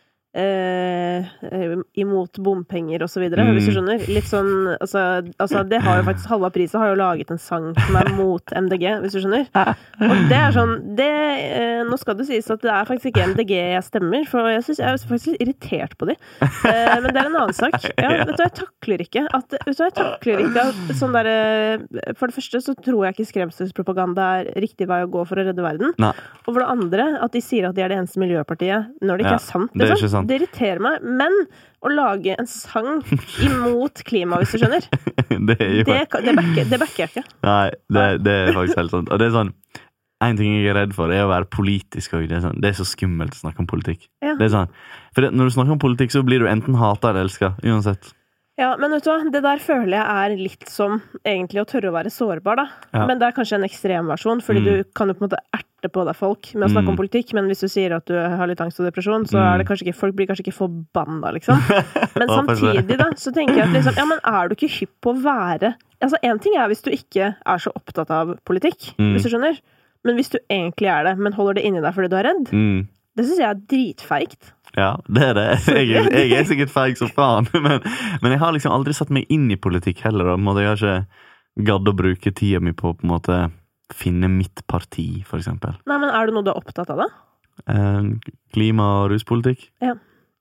eh, imot bompenger og så videre, mm. hvis du skjønner, litt sånn, altså, altså det har jo faktisk, Halva Prisa har jo laget en sang som er mot M D G, hvis du skjønner, og det er sånn, det, eh, nå skal det sies at det er faktisk ikke M D G jeg stemmer, for jeg synes jeg er faktisk litt irritert på de, eh, men det er en annen sak, ja, vet du, jeg takler ikke at, vet du, jeg takler ikke at sånn der, for det første så tror jeg ikke skremselspropaganda er riktig vei å gå for å redde verden, Nei. Og for det andre, at de sier at de er det eneste miljøpartiet, når det ikke ja, er sant, det er ikke sant. Det irriterer meg, men å lage en sang imot klima, hvis du skjønner, det, er jo... det, det, backer, det backer jeg ikke. Nei, det, det er faktisk helt sånn. Og det er sånn, en ting jeg er redd for, er å være politisk også. Det er, sånn, det er så skummelt å snakke om politikk. Ja. Det er sånn, for det, når du snakker om politikk, så blir du enten hatet eller elsket, uansett. Ja, men vet du hva, det der føler jeg er litt som egentlig å tørre å være sårbar da. Ja. Men det er kanskje en ekstrem versjon, fordi mm. du kan jo på en måte erte på deg folk med å snakke mm. om politikk, men hvis du sier at du har litt angst og depresjon, så er det kanskje ikke, folk blir kanskje ikke forbanna, liksom. Men samtidig da, så tenker jeg at liksom, ja, men er du ikke hypp på å være, altså en ting er hvis du ikke er så opptatt av politikk, mm. hvis du skjønner, men hvis du egentlig er det, men holder det inni deg fordi du er redd, mm. det synes jeg er dritfeigt. Ja, det er det. Jeg, jeg er sikkert feig som faen, men, men jeg har liksom aldri satt meg inn i politikk heller, og jeg har ikke gadd å bruke tida mi på på en måte finne mitt parti, for eksempel. Nei, men er det noe du er opptatt av da? Eh, klima- og ruspolitikk. Ja.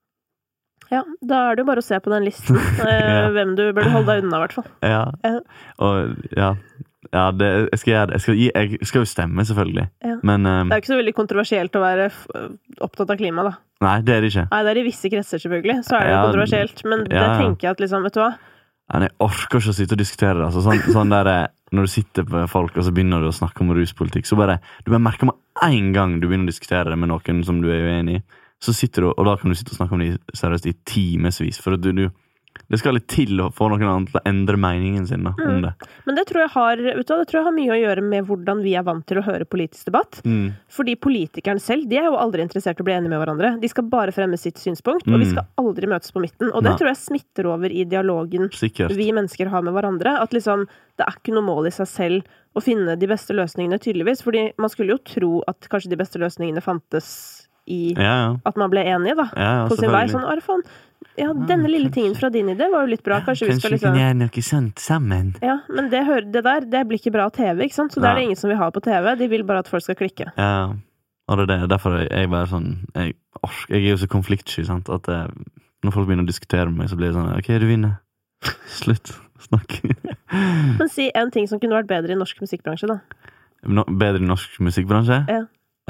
Ja, da er det jo bare å se på den listen, eh, ja. hvem du burde holde deg unna, i hvert fall. Ja, ja. Og ja... Ja, det, jeg, skal gjøre det. Jeg, skal gi, jeg skal jo stemme, selvfølgelig. Ja. Men, um, det er ikke så veldig kontroversielt å være f opptatt av klima, da. Nei, det er det ikke. Nei, det er i visse kretser, selvfølgelig. Så er det ja, kontroversielt. Men ja. det tenker jeg at, liksom, vet du hva? Ja, jeg orker ikke å sitte og diskutere det. Altså, sånn, sånn der, når du sitter på folk, og så begynner du å snakke om ruspolitikk, så bare, du bare merker med en gang du begynner å diskutere det med noen som du er uenig i, så sitter du, og da kan du sitte og snakke om det seriøst i timesvis, for at du... du det skal litt til å få noen annen til å endre meningen sin da, om det. Mm. Men det tror, jeg har, vet du, det tror jeg har mye å gjøre med hvordan vi er vant til å høre politisk debatt. Mm. Fordi politikerne selv, de er jo aldri interessert i å bli enige med hverandre. De skal bare fremme sitt synspunkt, mm. og vi skal aldri møtes på midten. Og det Nei. tror jeg smitter over i dialogen Sikkert. vi mennesker har med hverandre. At liksom, det er ikke noe mål i seg selv å finne de beste løsningene tydeligvis. Fordi man skulle jo tro at kanskje de beste løsningene fantes i ja, ja. at man ble enige da. Ja, ja, på sin vei. Sånn, Arfan, ja, denne lille tingen fra din idé var jo litt bra. Kanskje, Kanskje vi skal liksom... liksom... kan gjøre noe sånt sammen. Ja, men det, det der, det blir ikke bra T V, ikke sant? Så det er det ingen som vil ha på T V. De vil bare at folk skal klikke. Ja, og det er det. Derfor er jeg bare sånn... Jeg, ork, jeg er jo så konfliktsky, sant? At eh, når folk begynner å diskutere med meg, så blir det sånn, ok, du vinner. Slutt. Snakk. Men si en ting som kunne vært bedre i norsk musikkbransje, da. No, bedre i norsk musikkbransje? Ja.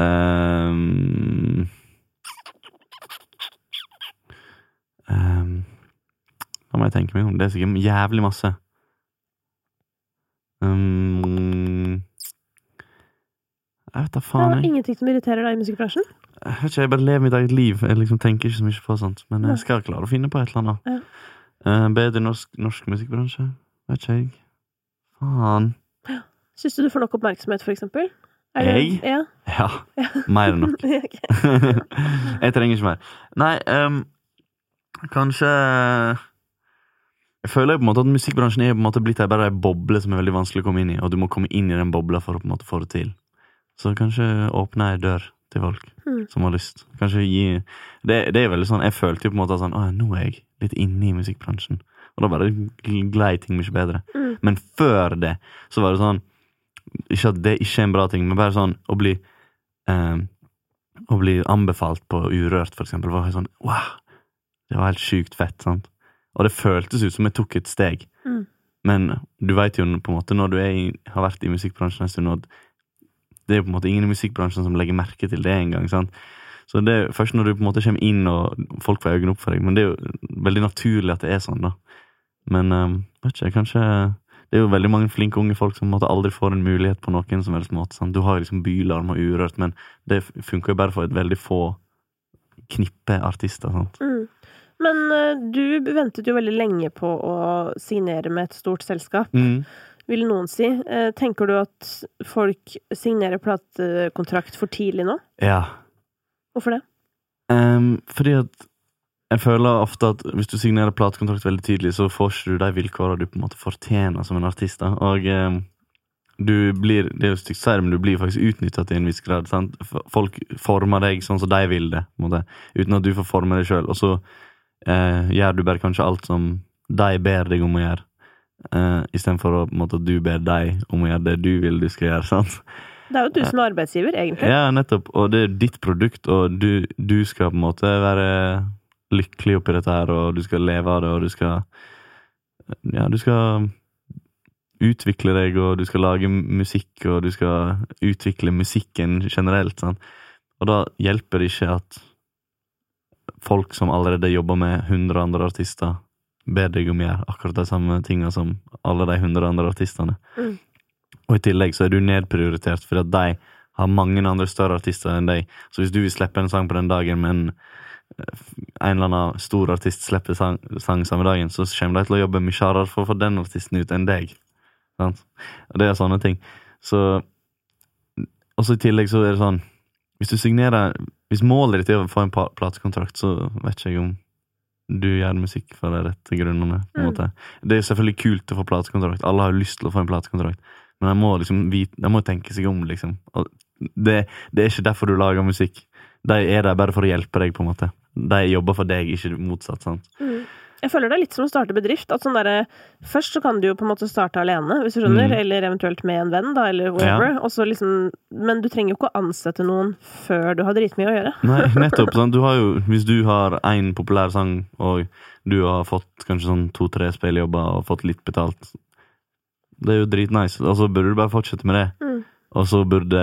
Um... Um, da må jeg tenke meg om. Det er sikkert jævlig masse. Um, jeg vet da faen. Det er ingenting som irriterer deg i musikkbransjen? Jeg vet ikke, jeg bare lever mitt eget liv. Jeg liksom tenker ikke så mye på sånt. Men jeg skal klare å finne på et eller annet. Ja. Uh, bedre norsk, norsk musikkbransje. Vet ikke jeg. Faen. Ja. Synes du du får nok oppmerksomhet, for eksempel? Er jeg? Det, ja. ja. Ja. Mer enn nok. Jeg trenger ikke mer. Nei, um, kanskje jeg føler på en måte at musikkbransjen er på en måte blitt bare en boble som er veldig vanskelig å komme inn i, og du må komme inn i den bobla for å på en måte få det til. Så kanskje åpne en dør til folk mm. som har lyst. Kanskje gi det, det er veldig sånn, jeg følte jo på en måte sånn, åh, nå er jeg litt inne i musikkbransjen, og da bare glei ting mye bedre. Mm. Men før det så var det sånn, ikke at det ikke er en bra ting, men bare sånn å bli eh, å bli anbefalt på Urørt, for eksempel, var sånn, wow, det var helt sykt fett, sant? Og det føltes ut som jeg tok et steg. Mm. Men du vet jo på en måte, når du er i, har vært i musikkbransjen en stund, det er jo på en måte ingen i musikkbransjen som legger merke til det en gang, sant? Så det er først når du på en måte kommer inn og folk får øynene opp for deg, men det er jo veldig naturlig at det er sånn da. Men, um, vet ikke, kanskje, det er jo veldig mange flinke unge folk som måtte aldri får en mulighet på noen som helst måte, sant? Du har jo liksom Bylarm og Urørt, men det funker jo bare for et veldig få knippe artister, sant? Mm. Men uh, du ventet jo veldig lenge på å signere med et stort selskap, Mm. vil noen si. Uh, tenker du at folk signerer platekontrakt for tidlig nå? Ja. Hvorfor det? Um, fordi at jeg føler ofte at hvis du signerer platekontrakt veldig tidlig, så får ikke du de vilkårene du på en måte fortjener som en artist. Da. Og um, du blir, det er jo stygt å si det, men du blir faktisk utnyttet i en viss grad. Sant? Folk former deg sånn som de vil det, på en måte, uten at du får forme deg selv. Og så uh, gjør du bare kanskje alt som de ber deg om å gjøre, uh, i stedet for å, på en måte, at du ber deg om å gjøre det du vil du skal gjøre, sant? Det er jo du som er arbeidsgiver, egentlig. Ja, nettopp. Og det er ditt produkt, og du, du skal på en måte være lykkelig oppi dette her, og du skal leve av det, og du skal ja, du skal utvikle deg, og du skal lage musikk, og du skal utvikle musikken generelt, sant? Og da hjelper det ikke at folk som allerede jobber med hundre andre artister ber deg om å gjøre akkurat de samme tingene som alle de hundre andre artistene. Mm. Og i tillegg så er du nedprioritert fordi at de har mange andre større artister enn deg. Så hvis du vil slippe en sang på den dagen, men en eller annen stor artist slipper sang, sang samme dagen, så kommer de til å jobbe mye hardere for å få den artisten ut enn deg. Sant? Og det er sånne ting. Så, også i tillegg så er det sånn, hvis du signerer, hvis målet ditt er å få en platekontrakt, så vet ikke jeg om du gjør musikk for de rette grunnene, på en måte. Det er selvfølgelig kult å få platekontrakt. Alle har jo lyst til å få en platekontrakt. Men de må liksom vite, de må tenke seg om, liksom. Og det, det er ikke derfor du lager musikk. De er der bare for å hjelpe deg, på en måte. De jobber for deg, ikke motsatt, sant? Mm. Jeg føler det er litt som å starte bedrift. At sånn der, først så kan du jo på en måte starte alene, hvis du skjønner, mm. eller eventuelt med en venn, da, eller whatever. Ja. Og så liksom, men du trenger jo ikke å ansette noen før du har dritmye å gjøre. Nei, nettopp. Sant? Du har jo, hvis du har en populær sang, og du har fått kanskje sånn to-tre spilljobber og fått litt betalt, det er jo dritnice, og så burde du bare fortsette med det. Mm. Og så burde,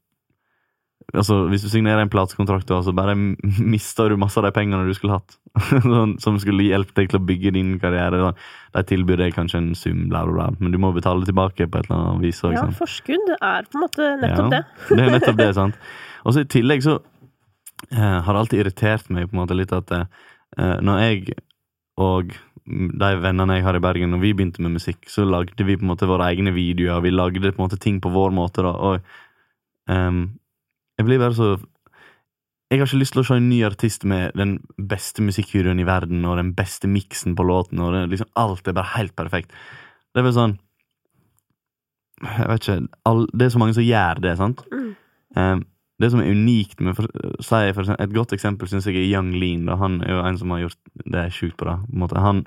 altså hvis du signerer en platekontrakt, så bare mister du masse av de pengene du skulle hatt, som skulle hjelpe deg til å bygge din karriere. De tilbyr deg kanskje en sum, bla bla bla, men du må betale tilbake på et eller annet vis. Ja, sant? Forskudd er på en måte nettopp ja, det. Det er nettopp det, sant? Og så i tillegg så eh, har det alltid irritert meg på en måte litt at eh, når jeg og de vennene jeg har i Bergen, når vi begynte med musikk, så lagde vi på en måte våre egne videoer, vi lagde på en måte ting på vår måte da, og um, jeg blir bare så jeg har ikke lyst til å se en ny artist med den beste musikkvideoen i verden, og den beste mixen på låten, og det, liksom, alt er bare helt perfekt. Det er vel sånn jeg vet ikke, all, det er så mange som gjør det, sant? Mm. Um, det som er unikt med, for, for eksempel, et godt eksempel synes jeg er Young Lean, da. Han er jo en som har gjort det sjukt på det, på en måte. Han,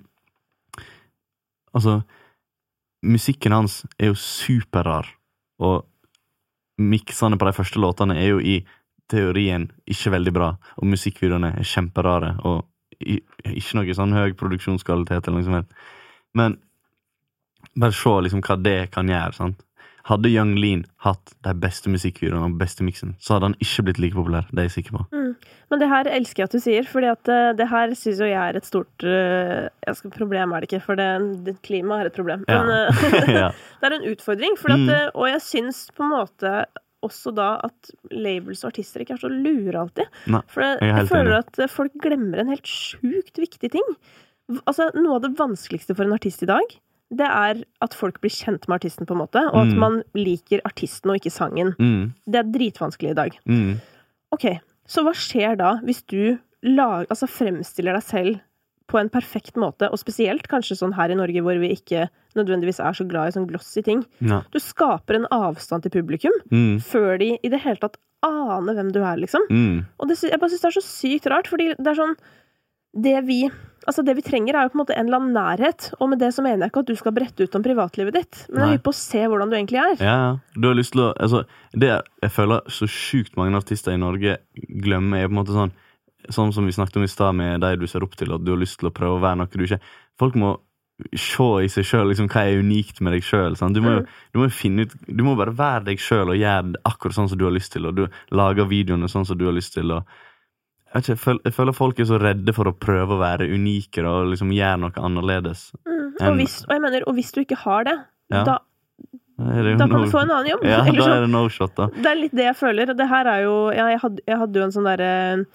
altså, musikken hans er jo superrar, og mixene på de første låtene er jo i teorien ikke veldig bra, og musikkvideoene er kjemperare, og i, ikke noe sånn høy produksjonskvalitet eller noe sånt. Men bare se liksom hva det kan gjøre, sant? Hadde Young Lean hatt de beste musikkvideoene og beste mixen, så hadde han ikke blitt like populær, det er jeg sikker på. Mm. Men det her elsker jeg at du sier, fordi at uh, det her synes jo jeg er et stort uh, jeg skal, problem er det ikke, for det, det klima er et problem. Ja. Men uh, ja. Det er en utfordring, for at, uh, og jeg synes på en måte også da at labels og artister ikke er så lure alltid. Nei, for jeg, jeg, jeg føler enig. At folk glemmer en helt sjukt viktig ting. Altså, noe av det vanskeligste for en artist i dag, det er at folk blir kjent med artisten på en måte, og at mm. man liker artisten og ikke sangen. Mm. Det er dritvanskelig i dag. Mm. Ok, så hva skjer da hvis du lag, altså fremstiller deg selv på en perfekt måte, og spesielt kanskje sånn her i Norge hvor vi ikke nødvendigvis er så glad i sånn glossy ting. Ja. Du skaper en avstand til publikum mm. før de i det hele tatt aner hvem du er, liksom. Mm. Og det, jeg bare synes det er så sykt rart, fordi det er sånn det vi Altså, det vi trenger er jo på en måte en eller annen nærhet, og med det så mener jeg ikke at du skal brette ut om privatlivet ditt, men jeg vil på å se hvordan du egentlig er. Ja, du har lyst til å, altså, det jeg føler så sykt mange artister i Norge glemmer er på en måte sånn, sånn som vi snakket om i sted med deg du ser opp til, at du har lyst til å prøve å være noe du ikke. Folk må se i seg selv, liksom, hva er unikt med deg selv, sant? Du må jo du må finne ut, du må bare være deg selv og gjøre det akkurat sånn som du har lyst til, og du lager videoene sånn som du har lyst til, og Jeg, ikke, jeg, føler, jeg føler folk er så redde for å prøve å være unike og liksom gjøre noe annerledes. Mm. Og, hvis, og jeg mener, og hvis du ikke har det, ja. da, da kan no, du få en annen jobb. Ja, Eller da er det no shot, da. Det er litt det jeg føler. Det her er jo, ja, jeg, hadde, jeg hadde jo en sånn der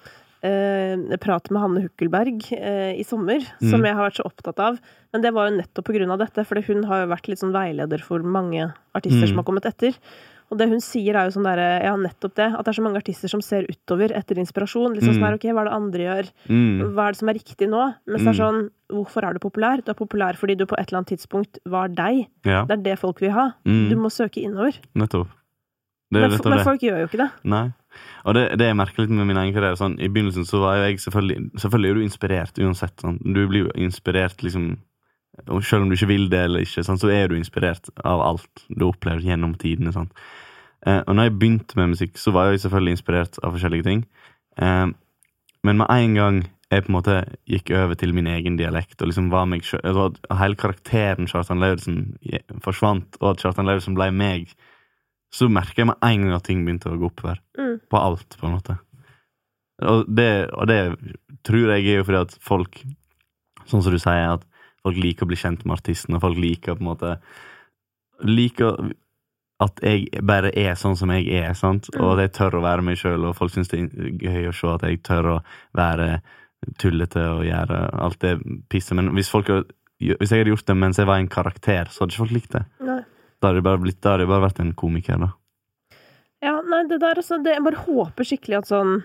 eh, prat med Hanne Hukkelberg eh, i sommer, mm. som jeg har vært så opptatt av. Men det var jo nettopp på grunn av dette, for hun har jo vært litt sånn veileder for mange artister mm. som har kommet etter. Og det hun sier er jo sånn der, ja, nettopp det, at det er så mange artister som ser utover etter inspirasjon. Liksom mm. sånn her, ok, hva er det andre gjør? Mm. Hva er det som er riktig nå? Men så er sånn, hvorfor er du populær? Du er populær fordi du på et eller annet tidspunkt var deg. Ja. Det er det folk vil ha. Mm. Du må søke innover. Nettopp. Det er men, nettopp men det. folk gjør jo ikke det. Nei. Og det, det jeg merker litt med min egen karriere, sånn, i begynnelsen så var jo jeg selvfølgelig, selvfølgelig er du inspirert uansett, sånn. Du blir jo inspirert liksom, og selv om du ikke vil det eller ikke, sånn, så er du inspirert av alt du opplever gjennom tidene, sånn. Eh, og når jeg begynte med musikk, så var jeg selvfølgelig inspirert av forskjellige ting. Eh, men med en gang jeg på en måte gikk over til min egen dialekt, og liksom var meg selv, at hele karakteren Kjartan Lauritzen forsvant, og at Kjartan Lauritzen ble meg, så merker jeg med en gang at ting begynte å gå oppover. Mm. På alt, på en måte. Og det, og det tror jeg er jo fordi at folk, sånn som du sier, at folk liker å bli kjent med artisten, og folk liker på en måte, liker at jeg bare er sånn som jeg er, sant? Og at jeg tør å være meg selv, og folk synes det er gøy å se at jeg tør å være tullete og gjøre alt det pisset. Men hvis, folk, hvis jeg hadde gjort det mens jeg var en karakter, så hadde ikke folk likt det. Nei. Da hadde det bare, blitt, da hadde det bare vært en komiker, da. Ja, nei, det der, altså, det, jeg bare håper skikkelig at sånn,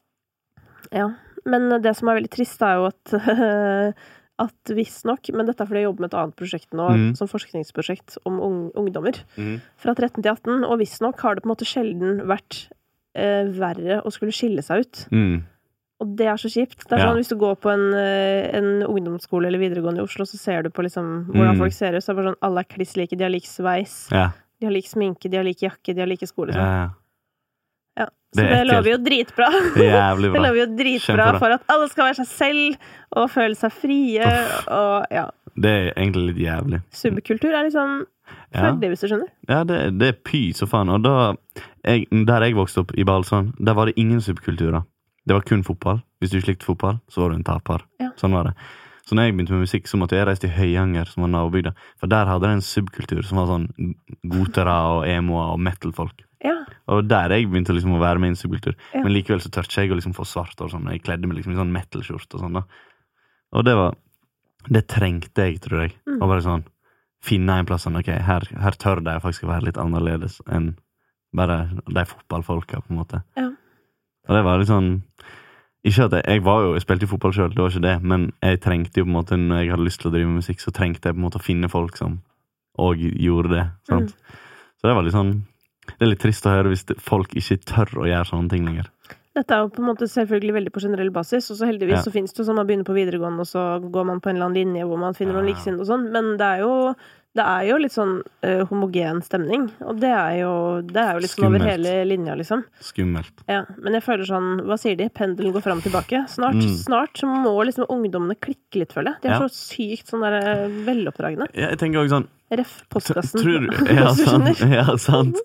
ja, men det som er veldig trist er jo at at visst nok, men dette er fordi jeg jobber med et annet prosjekt nå, mm. som forskningsprosjekt om ung, ungdommer, mm. fra tretten til atten, og visst nok har det på en måte sjelden vært eh, verre å skulle skille seg ut. Mm. Og det er så kjipt. Det er sånn, ja. Hvis du går på en, en ungdomsskole eller videregående i Oslo, så ser du på liksom hvordan mm. folk ser ut, så er det bare sånn, alle er kliss like, de har lik sveis, ja. De har lik sminke, de har lik jakke, de har like sko, liksom. Ja. Ja, så det, det lover jo dritbra. Jævlig bra. Det lover jo dritbra for at alle skal være seg selv og føle seg frie og ja. Det er egentlig litt jævlig. Subkultur er liksom ja. Det hvis du skjønner. Ja, det, det er py så faen. Og da, jeg, der jeg vokste opp i Balsand, der var det ingen subkulturer. Det var kun fotball. Hvis du ikke likte fotball, så var du en taper. Ja. Sånn var det. Så når jeg begynte med musikk, så måtte jeg reise til Høyanger, som var nabobygda. For der hadde det en subkultur som var sånn gotere og emoer og metal-folk. Ja. Og der jeg begynte liksom å være med i en subkultur. Ja. Men likevel så tørte jeg å liksom få svart og sånn. Jeg kledde meg liksom i sånn metal-skjort og sånn da. Og det var, det trengte jeg, tror jeg. Mm. Og bare sånn, finne en plass sånn, ok, her, her tør jeg faktisk å være litt annerledes enn bare de fotballfolka, på en måte. Ja. Og det var litt sånn, ikke at jeg, jeg var jo, jeg spilte i fotball selv, det var ikke det, men jeg trengte jo på en måte, når jeg hadde lyst til å drive med musikk, så trengte jeg på en måte å finne folk som også gjorde det, sant? Mm. Så det var litt sånn, det er litt trist å høre hvis folk ikke tør å gjøre sånne ting lenger. Dette er jo på en måte selvfølgelig veldig på generell basis, og så heldigvis ja. Så finnes det jo sånn man begynner på videregående, og så går man på en eller annen linje hvor man finner noen liksinn og sånn, men det er jo, det er jo litt sånn uh, homogen stemning, og det er jo, det er jo litt sånn over hele linja, liksom. Skummelt. Ja, men jeg føler sånn, hva sier de? Pendelen går frem og tilbake. Snart, mm. snart så må liksom ungdommene klikke litt, føler jeg. De er ja. Så sykt sånn der veloppdragende. Ja, jeg tenker også sånn, Ref postkassen. Tror du, ja, sant, ja, sant.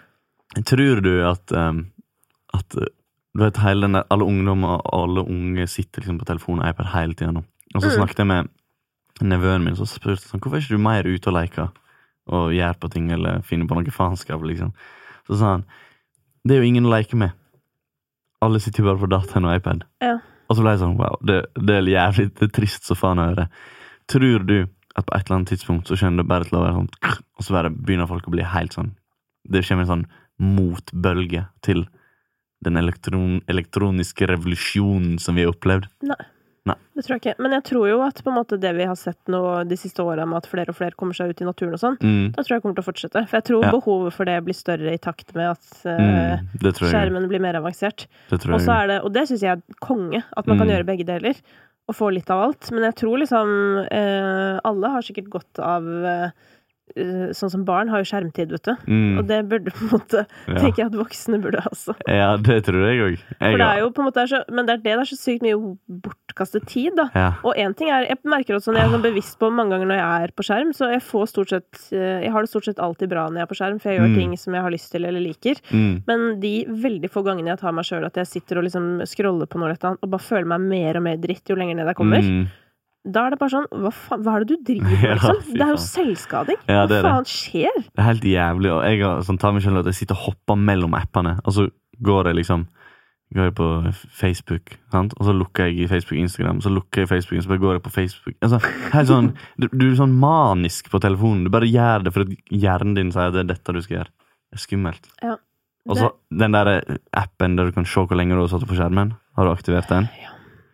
Tror du at, um, at du vet, hele den der, alle ungdommer og alle unge sitter liksom på telefonen og iPad hele tiden. Og så mm. snakket jeg med nevøen min, så spurte jeg sånn, hvorfor er ikke du mer ute og leker og gjør på ting, eller finner på noe faenskap, liksom? Så sa han, det er jo ingen å leke med. Alle sitter bare på dataen og iPad. Ja. Og så ble jeg sånn, wow, det, det er jævlig, det er trist så faen å høre. Tror du at på et eller annet tidspunkt så kjenner det bare til å være sånn, og så bare begynner folk å bli helt sånn, det kommer en sånn motbølge til den elektron, elektroniske revolusjonen som vi har opplevd? Nei. Nei, det tror jeg ikke. Men jeg tror jo at på en måte det vi har sett nå de siste årene med at flere og flere kommer seg ut i naturen og sånn, mm. da tror jeg kommer til å fortsette. For jeg tror ja. Behovet for det blir større i takt med at uh, mm, skjermen blir mer avansert. Det tror jeg. Og, så er det, og det synes jeg er konge, at man mm. kan gjøre begge deler. å få litt av alt, men jeg tror liksom eh, alle har sikkert godt av eh, sånn som barn har jo skjermtid, vet du. Mm. Og det burde på en måte, ja. tenker jeg at voksne burde også. Ja, det tror jeg også. Jeg For det er jo på en måte, så, men det er det, det er så sykt mye bortkastet tid, da. Ja. Og en ting er, jeg merker også når jeg er sånn bevisst på mange ganger når jeg er på skjerm, så jeg får stort sett, jeg har det stort sett alltid bra når jeg er på skjerm, for jeg gjør mm. ting som jeg har lyst til eller liker. Mm. Men de veldig få gangene jeg tar meg selv, at jeg sitter og liksom scroller på noe eller annet, og bare føler meg mer og mer dritt jo lenger ned jeg kommer. Mm. Da er det bare sånn, hva, faen, hva er det du driver med, liksom? Ja, det er jo selvskading. Ja, hva faen det. skjer? Det er helt jævlig, og jeg har sånn, tar meg selv at jeg sitter og hopper mellom appene, og så går jeg liksom, går jeg på Facebook, sant? Og så lukker jeg i Facebook, Instagram, så lukker jeg Facebook, og så bare går jeg på Facebook. Altså, helt sånn, du, du er sånn manisk på telefonen, du bare gjør det for at hjernen din sier at det er dette du skal gjøre. Det er skummelt. Ja. Det... Og så den der appen der du kan se hvor lenge du har satt på skjermen, har du aktivert den? Ja.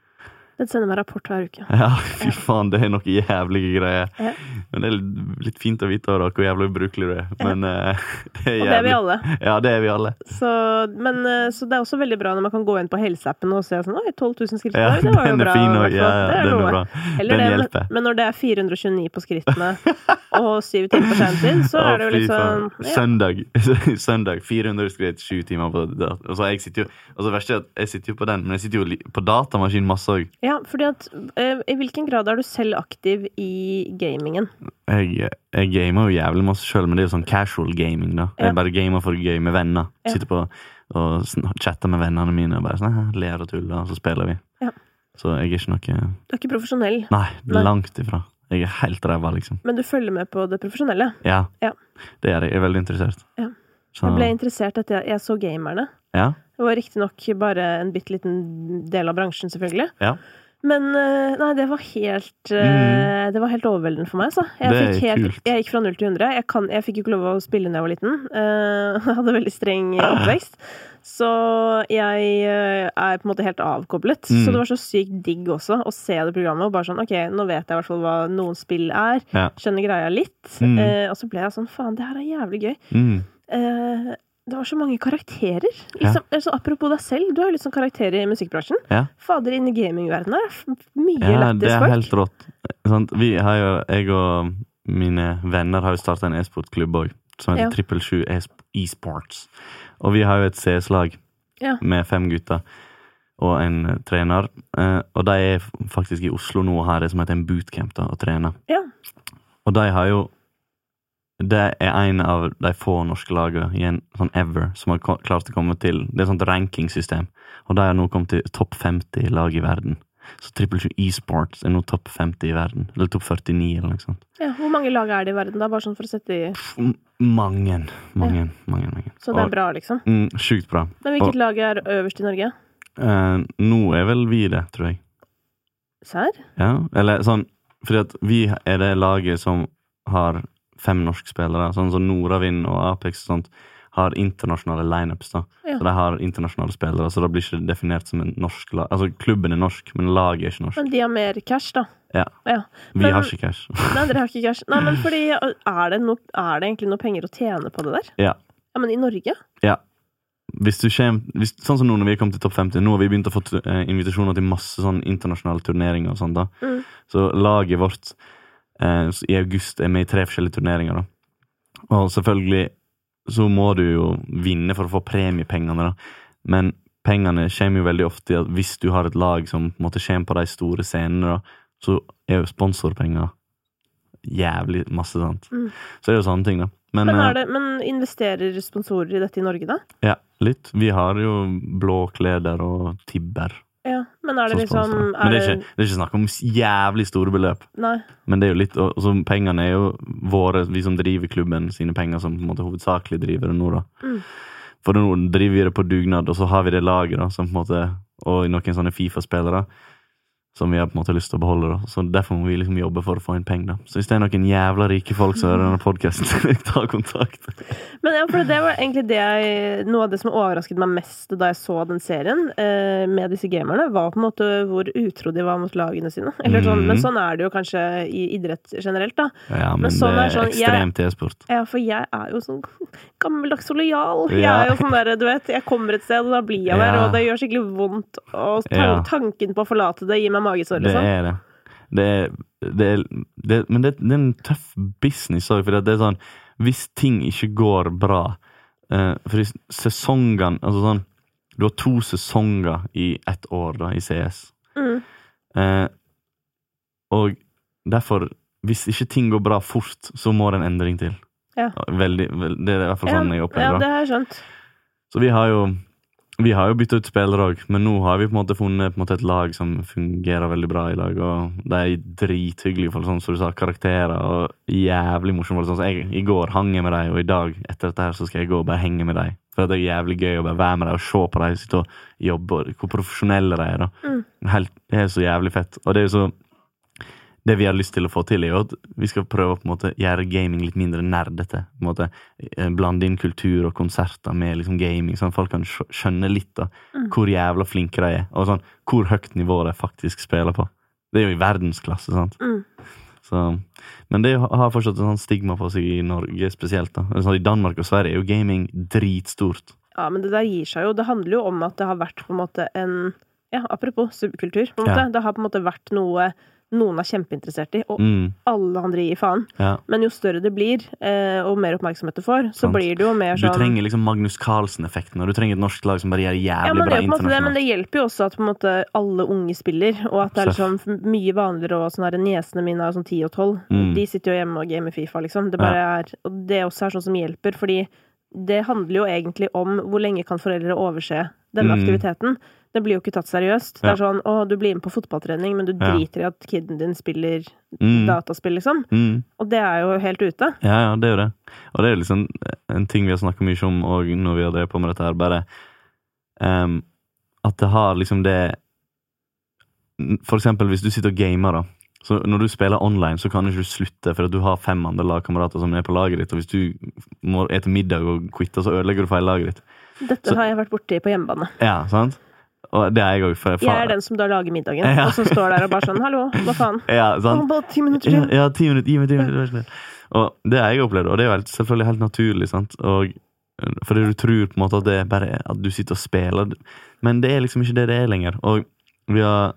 Den sender meg rapport hver uke. Ja, fy faen, det er noe jævlige greier. Ja. Men det er litt fint å vite da, hvor jævlig ubrukelig du er. Men uh, det er jævlig. Og det er vi alle. Ja, det er vi alle. Så, men, uh, så det er også veldig bra når man kan gå inn på helseappen og se sånn, oi, tolv tusen skritt. Ja, det var jo bra. Fin, og, ja, det er, den er bra. Eller den det, hjelper. Men, men når det er fire hundre og tjueni på skrittene og syv timer på skjermtid, så er det jo litt sånn... Ja. Søndag, søndag, fire hundre skritt, sju timer på det. Og så jeg sitter jo, og så verste er at jeg sitter jo på den, men jeg sitter jo på datamaskin masse også. Ja, fordi at, uh, i hvilken grad er du selv aktiv i gamingen? Jeg, jeg gamer jo jævlig masse selv, men det er jo sånn casual gaming da. Jeg ja. bare gamer for gøy med venner. Ja. Sitter på og chatter med vennene mine og bare sånn, ler og tuller, og så spiller vi. Ja. Så jeg er ikke noe... Du er ikke profesjonell? Nei, Nei. langt ifra. Jeg er helt ræva, liksom. Men du følger med på det profesjonelle? Ja, ja. Det er jeg. Jeg er veldig interessert. Ja. Så... Jeg ble interessert etter jeg så gamerne. Ja. Det var riktig nok bare en bitteliten del av bransjen, selvfølgelig. Ja. Men nei, det var helt mm. det var helt overveldende for meg, så. Jeg, det fikk helt, kult. Jeg gikk fra null til hundre. Jeg, kan, jeg fikk jo ikke lov å spille når jeg var liten. Jeg uh, hadde veldig streng oppvekst. Så jeg uh, er på en måte helt avkoblet. Mm. Så det var så sykt digg også å se det programmet, og bare sånn, ok, nå vet jeg i hvert fall hva noen spill er. Ja. Skjønner greia litt. Mm. Uh, og så ble jeg sånn, faen, det her er jævlig gøy. Mm. Uh, Det var så mange karakterer. Liksom, ja. altså, apropos deg selv, du har jo litt sånn karakterer i musikkbransjen. Ja. Fader, inn i gamingverdenen er mye ja, lettest folk. Ja, det er helt rått. Sånn, vi har jo, jeg og mine venner har jo startet en e-sportklubb også, som heter ja. Triple sju e-sports. Og vi har jo et C S-lag ja. med fem gutter og en trener. Og de er faktisk i Oslo nå og har det som heter en bootcamp da, å trene. Ja. Og de har jo det er en av de få norske lagene igjen, sånn ever, som har klart å komme til, det er et sånt rankingsystem, og de har nå kommet til topp femti lag i verden. Så Triple sju e-sports er nå topp femti i verden, eller topp førtini eller noe sånt. Ja, hvor mange lag er det i verden da, bare sånn for å sette i... Mange, mange, ja. mange, mange. Så det er bra, liksom? Mm, sykt bra. Men hvilket og, lag er øverst i Norge? Uh, nå er vel vi det, tror jeg. Sær? Ja, eller sånn, fordi at vi er det laget som har fem norske spillere, sånn som Noravind og Apex og sånt, har internasjonale lineups da. Ja. Så de har internasjonale spillere, så da blir ikke definert som en norsk lag. Altså, klubben er norsk, men laget er ikke norsk. Men de har mer cash, da? Ja. ja. Vi men, har ikke cash. Nei, dere har ikke cash. Nei, men fordi, er det, no, er det egentlig noe penger å tjene på det der? Ja. Ja, men i Norge? Ja. Hvis du kommer, hvis, sånn som nå når vi kom til topp femti, nå har vi begynt å få uh, invitasjoner til masse sånn internasjonale turneringer og sånt da. Mm. Så laget vårt i august er med i tre forskjellige turneringer da. Og selvfølgelig så må du jo vinne for å få premiepengene da. Men pengene kommer jo veldig ofte at hvis du har et lag som måtte komme på de store scenene da, så er jo sponsorpenger jævlig masse sant. Mm. Så det er jo sånne ting da. Men, men, er det, men investerer sponsorer i dette i Norge da? Ja, litt. Vi har jo blå kleder og tibber. Ja, men er det liksom... Er men det er, ikke, det er ikke snakk om jævlig store beløp. Nei. Men det er jo litt, og så pengene er jo våre, vi som driver klubben, sine penger som på en måte hovedsakelig driver det nå da. Mm. For nå driver vi det på dugnad, og så har vi det laget da, som på en måte, og noen sånne FIFA-spillere, som vi har på en måte lyst til å beholde da. Så derfor må vi liksom jobbe for å få inn penger da. Så hvis det er noen jævla rike folk som hører denne podcasten, ta kontakt. Men ja, for det var egentlig det jeg, noe av det som overrasket meg mest da jeg så den serien eh, med disse gamerne, var på en måte hvor utro de var mot lagene sine. Eller sånn, mm. Men sånn er det jo kanskje i idrett generelt da. Ja, men, men sånn det er sånn, ekstremt i e-sport. Ja, for jeg er jo sånn gammeldags og lojal. Ja. Jeg er jo sånn der, du vet, jeg kommer et sted, og da blir jeg der, ja. Og det gjør skikkelig vondt, og tan- tanken på å forlate det gir meg av magesår, Det liksom. er det. Det er, det er, det, men det, det er en tøff business også, for det er sånn, hvis ting ikke går bra, eh, for sesongene, altså sånn, du har to sesonger i ett år da, i C S. Mm. Eh, og derfor, hvis ikke ting går bra fort, så må det en endring til. Ja. Veldig, veld, det er i hvert fall sånn jeg opplever. Ja, det har jeg skjønt. Så vi har jo Vi har jo byttet ut spillere også, men nå har vi på en måte funnet på en måte et lag som fungerer veldig bra i lag, og det er drithyggelige folk, sånn som du sa, karakterer, og jævlig morsomme folk. Sånn, så jeg, I går hang jeg med deg, og i dag, etter dette her, så skal jeg gå og bare henge med deg. For det er jævlig gøy å bare være med deg og se på deg, sitte og jobbe, og hvor profesjonelle de er da. Mm. Helt, det er så jævlig fett. Og det er jo så det vi har lyst til å få til er jo at vi skal prøve å på en måte gjøre gaming litt mindre nerdete. På en måte blande inn kultur og konserter med liksom gaming, sånn at folk kan skjønne litt da mm. hvor jævla flinke de er, og sånn hvor høyt nivå de faktisk spiller på. Det er jo i verdensklasse, sant? Mm. Så, men det har fortsatt en sånn stigma på seg i Norge spesielt da. Sånn, i Danmark og Sverige er jo gaming dritstort. Ja, men det der gir seg jo. Det handler jo om at det har vært på en måte en, ja, apropos subkultur, på en måte. Ja. Det har på en måte vært noe noen er kjempeinteressert i, og mm. alle andre gir faen. Ja. Men jo større det blir, eh, og mer oppmerksomhet du får, så Sant. Blir det jo mer sånn... Du trenger liksom Magnus Carlsen-effekten, og du trenger et norsk lag som bare gjør jævlig ja, bra internasjonalt. Det, men det hjelper jo også at på en måte alle unge spiller, og at det er liksom mye vanligere, og sånn her, niesene mine er sånn ti og tolv, mm. de sitter jo hjemme og gamer FIFA, liksom. Det bare ja. er, og det også er sånn som hjelper, fordi det handler jo egentlig om hvor lenge kan foreldre overse denne mm. aktiviteten. Det blir jo ikke tatt seriøst. Ja. Det er sånn, å, du blir med på fotballtrening, men du driter ja. i at kiden din spiller mm. dataspill, liksom. Mm. Og det er jo helt ute. Ja, ja, det er jo det. Og det er jo liksom en ting vi har snakket mye om, og når vi har drevet på med dette her, bare um, at det har liksom det for eksempel hvis du sitter og gamer da, så når du spiller online, så kan du ikke slutte, for at du har fem andre lagkamerater som er på laget ditt, og hvis du må ete middag og quitte, så ødelegger du feil laget ditt. Dette så, har jeg vært borte i på hjemmebane. Ja, sant? Og det er jeg også. For, jeg er den som da lager middagen, ja. og som står der og bare sånn, hallo, hva faen? Ja, sant? Å, bare ti minutter til. Ja, ja, ti minutter, gi meg ti minutter. Og det har jeg opplevd, og det er jo helt, selvfølgelig helt naturlig, sant? Og, fordi du tror på en måte at det er bare at du sitter og spiller, men det er liksom ikke det det er lenger. Og vi har,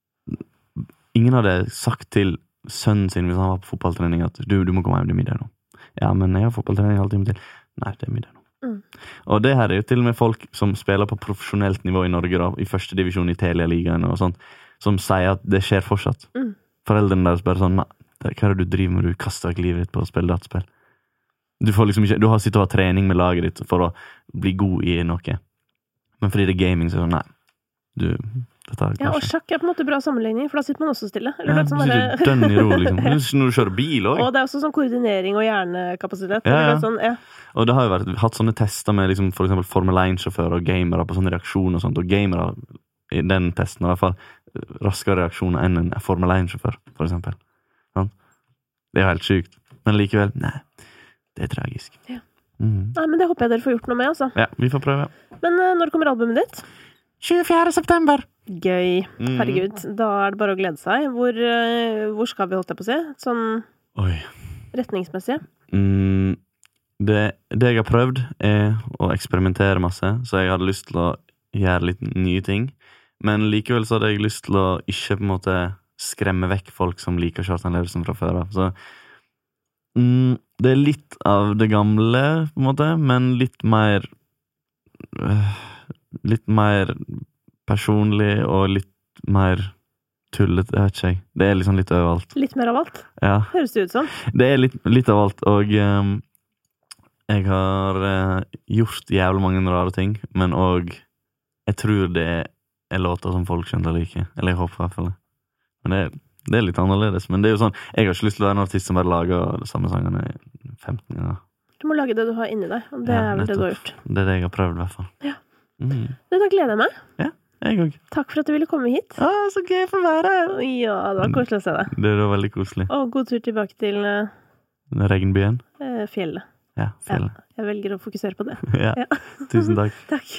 ingen hadde sagt til sønnen sin hvis han var på fotballtrening at du, du må komme hjem til middag nå. Ja, men jeg har fotballtrening halv time til. Nei, det er middag nå. Mm. Og det her er jo til og med folk som spiller på profesjonelt nivå i Norge da, i første divisjon i Telia-ligaen og sånt, som sier at det skjer fortsatt. Mm. Foreldrene deres bare sånn, nei, hva er det du driver med? Du kaster ikke livet ditt på å spille dataspill. Du får liksom ikke, du har sittet og ha trening med laget ditt for å bli god i noe. Men fordi det er gaming, så er det sånn, nei, du, dette er ja, og sjakk er på en måte bra sammenligning, for da sitter man også stille. Eller ja, sånn der... du dønn i ro, liksom. Når du kjører bil også. Og det er også sånn koordinering og hjernekapasitet. Ja, ja. Sånn, ja. Og det har jo vært, hatt sånne tester med liksom, for eksempel Formel én-sjåfører og gamere på sånne reaksjoner og sånt, og gamere i den testen, i hvert fall raskere reaksjoner enn en Formel én-sjåfør, for eksempel. Sånn? Det er jo helt sykt. Men likevel, nei, det er tragisk. Ja. Mm. Nei, men det håper jeg dere får gjort noe med, altså. Ja, vi får prøve. Men uh, når kommer albumet ditt? tjuefjerde september. Gøy. Mm. Herregud, da er det bare å glede seg. Hvor, uh, hvor skal vi, holdt jeg på å si? Sånn Oi. retningsmessig? Mm, det, det jeg har prøvd er å eksperimentere masse, så jeg hadde lyst til å gjøre litt nye ting. Men likevel så hadde jeg lyst til å ikke på en måte skremme vekk folk som liker Kjartan Lauritzen fra før av. Så mm, det er litt av det gamle, på en måte, men litt mer øh, litt mer personlig og litt mer tullet, jeg vet ikke jeg. Det er liksom litt overalt. Litt mer av alt? Ja. Høres det ut som? Det er litt, litt av alt, og um, jeg har uh, gjort jævlig mange rare ting, men og jeg tror det er låter som folk skjønner like. Eller jeg håper i hvert fall det. Men det er, det er litt annerledes. Men det er jo sånn, jeg har ikke lyst til å være en artist som bare lager de samme sangene i femten ganger. Du må lage det du har inni deg, og det ja, er vel det du har gjort. Det er det jeg har prøvd i hvert fall. Ja. Mm. Da gleder jeg meg. Ja, jeg også. Takk for at du ville komme hit. Å, så gøy for å være her. Ja, det var koselig å se deg. Det var veldig koselig. Og god tur tilbake til uh, Regnbyen. Uh, fjellet. Ja, fjellet. Ja, jeg velger å fokusere på det. Ja, ja. Tusen takk. Takk.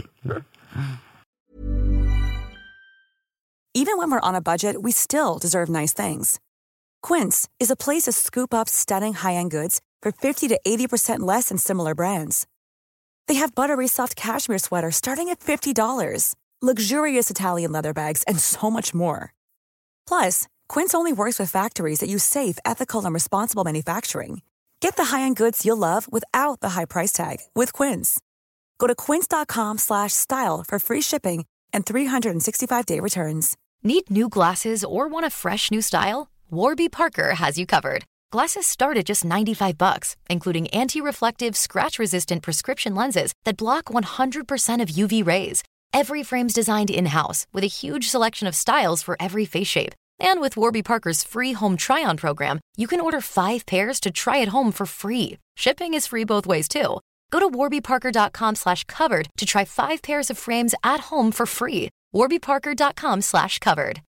Even when we're on a budget, we still deserve nice things. Quince is a place to scoop up stunning high-end goods for fifty to eighty percent less than similar brands. They have buttery soft cashmere sweaters starting at fifty dollars, luxurious Italian leather bags, and so much more. Plus, Quince only works with factories that use safe, ethical, and responsible manufacturing. Get the high-end goods you'll love without the high price tag with Quince. Go to quince.com slash style for free shipping and three sixty-five day returns. Need new glasses or want a fresh new style? Warby Parker has you covered. Glasses start at just ninety-five bucks, including anti-reflective, scratch-resistant prescription lenses that block one hundred percent of U V rays. Every frame's designed in-house with a huge selection of styles for every face shape. And with Warby Parker's free home try-on program, you can order five pairs to try at home for free. Shipping is free both ways, too. Go to warbyparker.com slash covered to try five pairs of frames at home for free. warbyparker.com slash covered.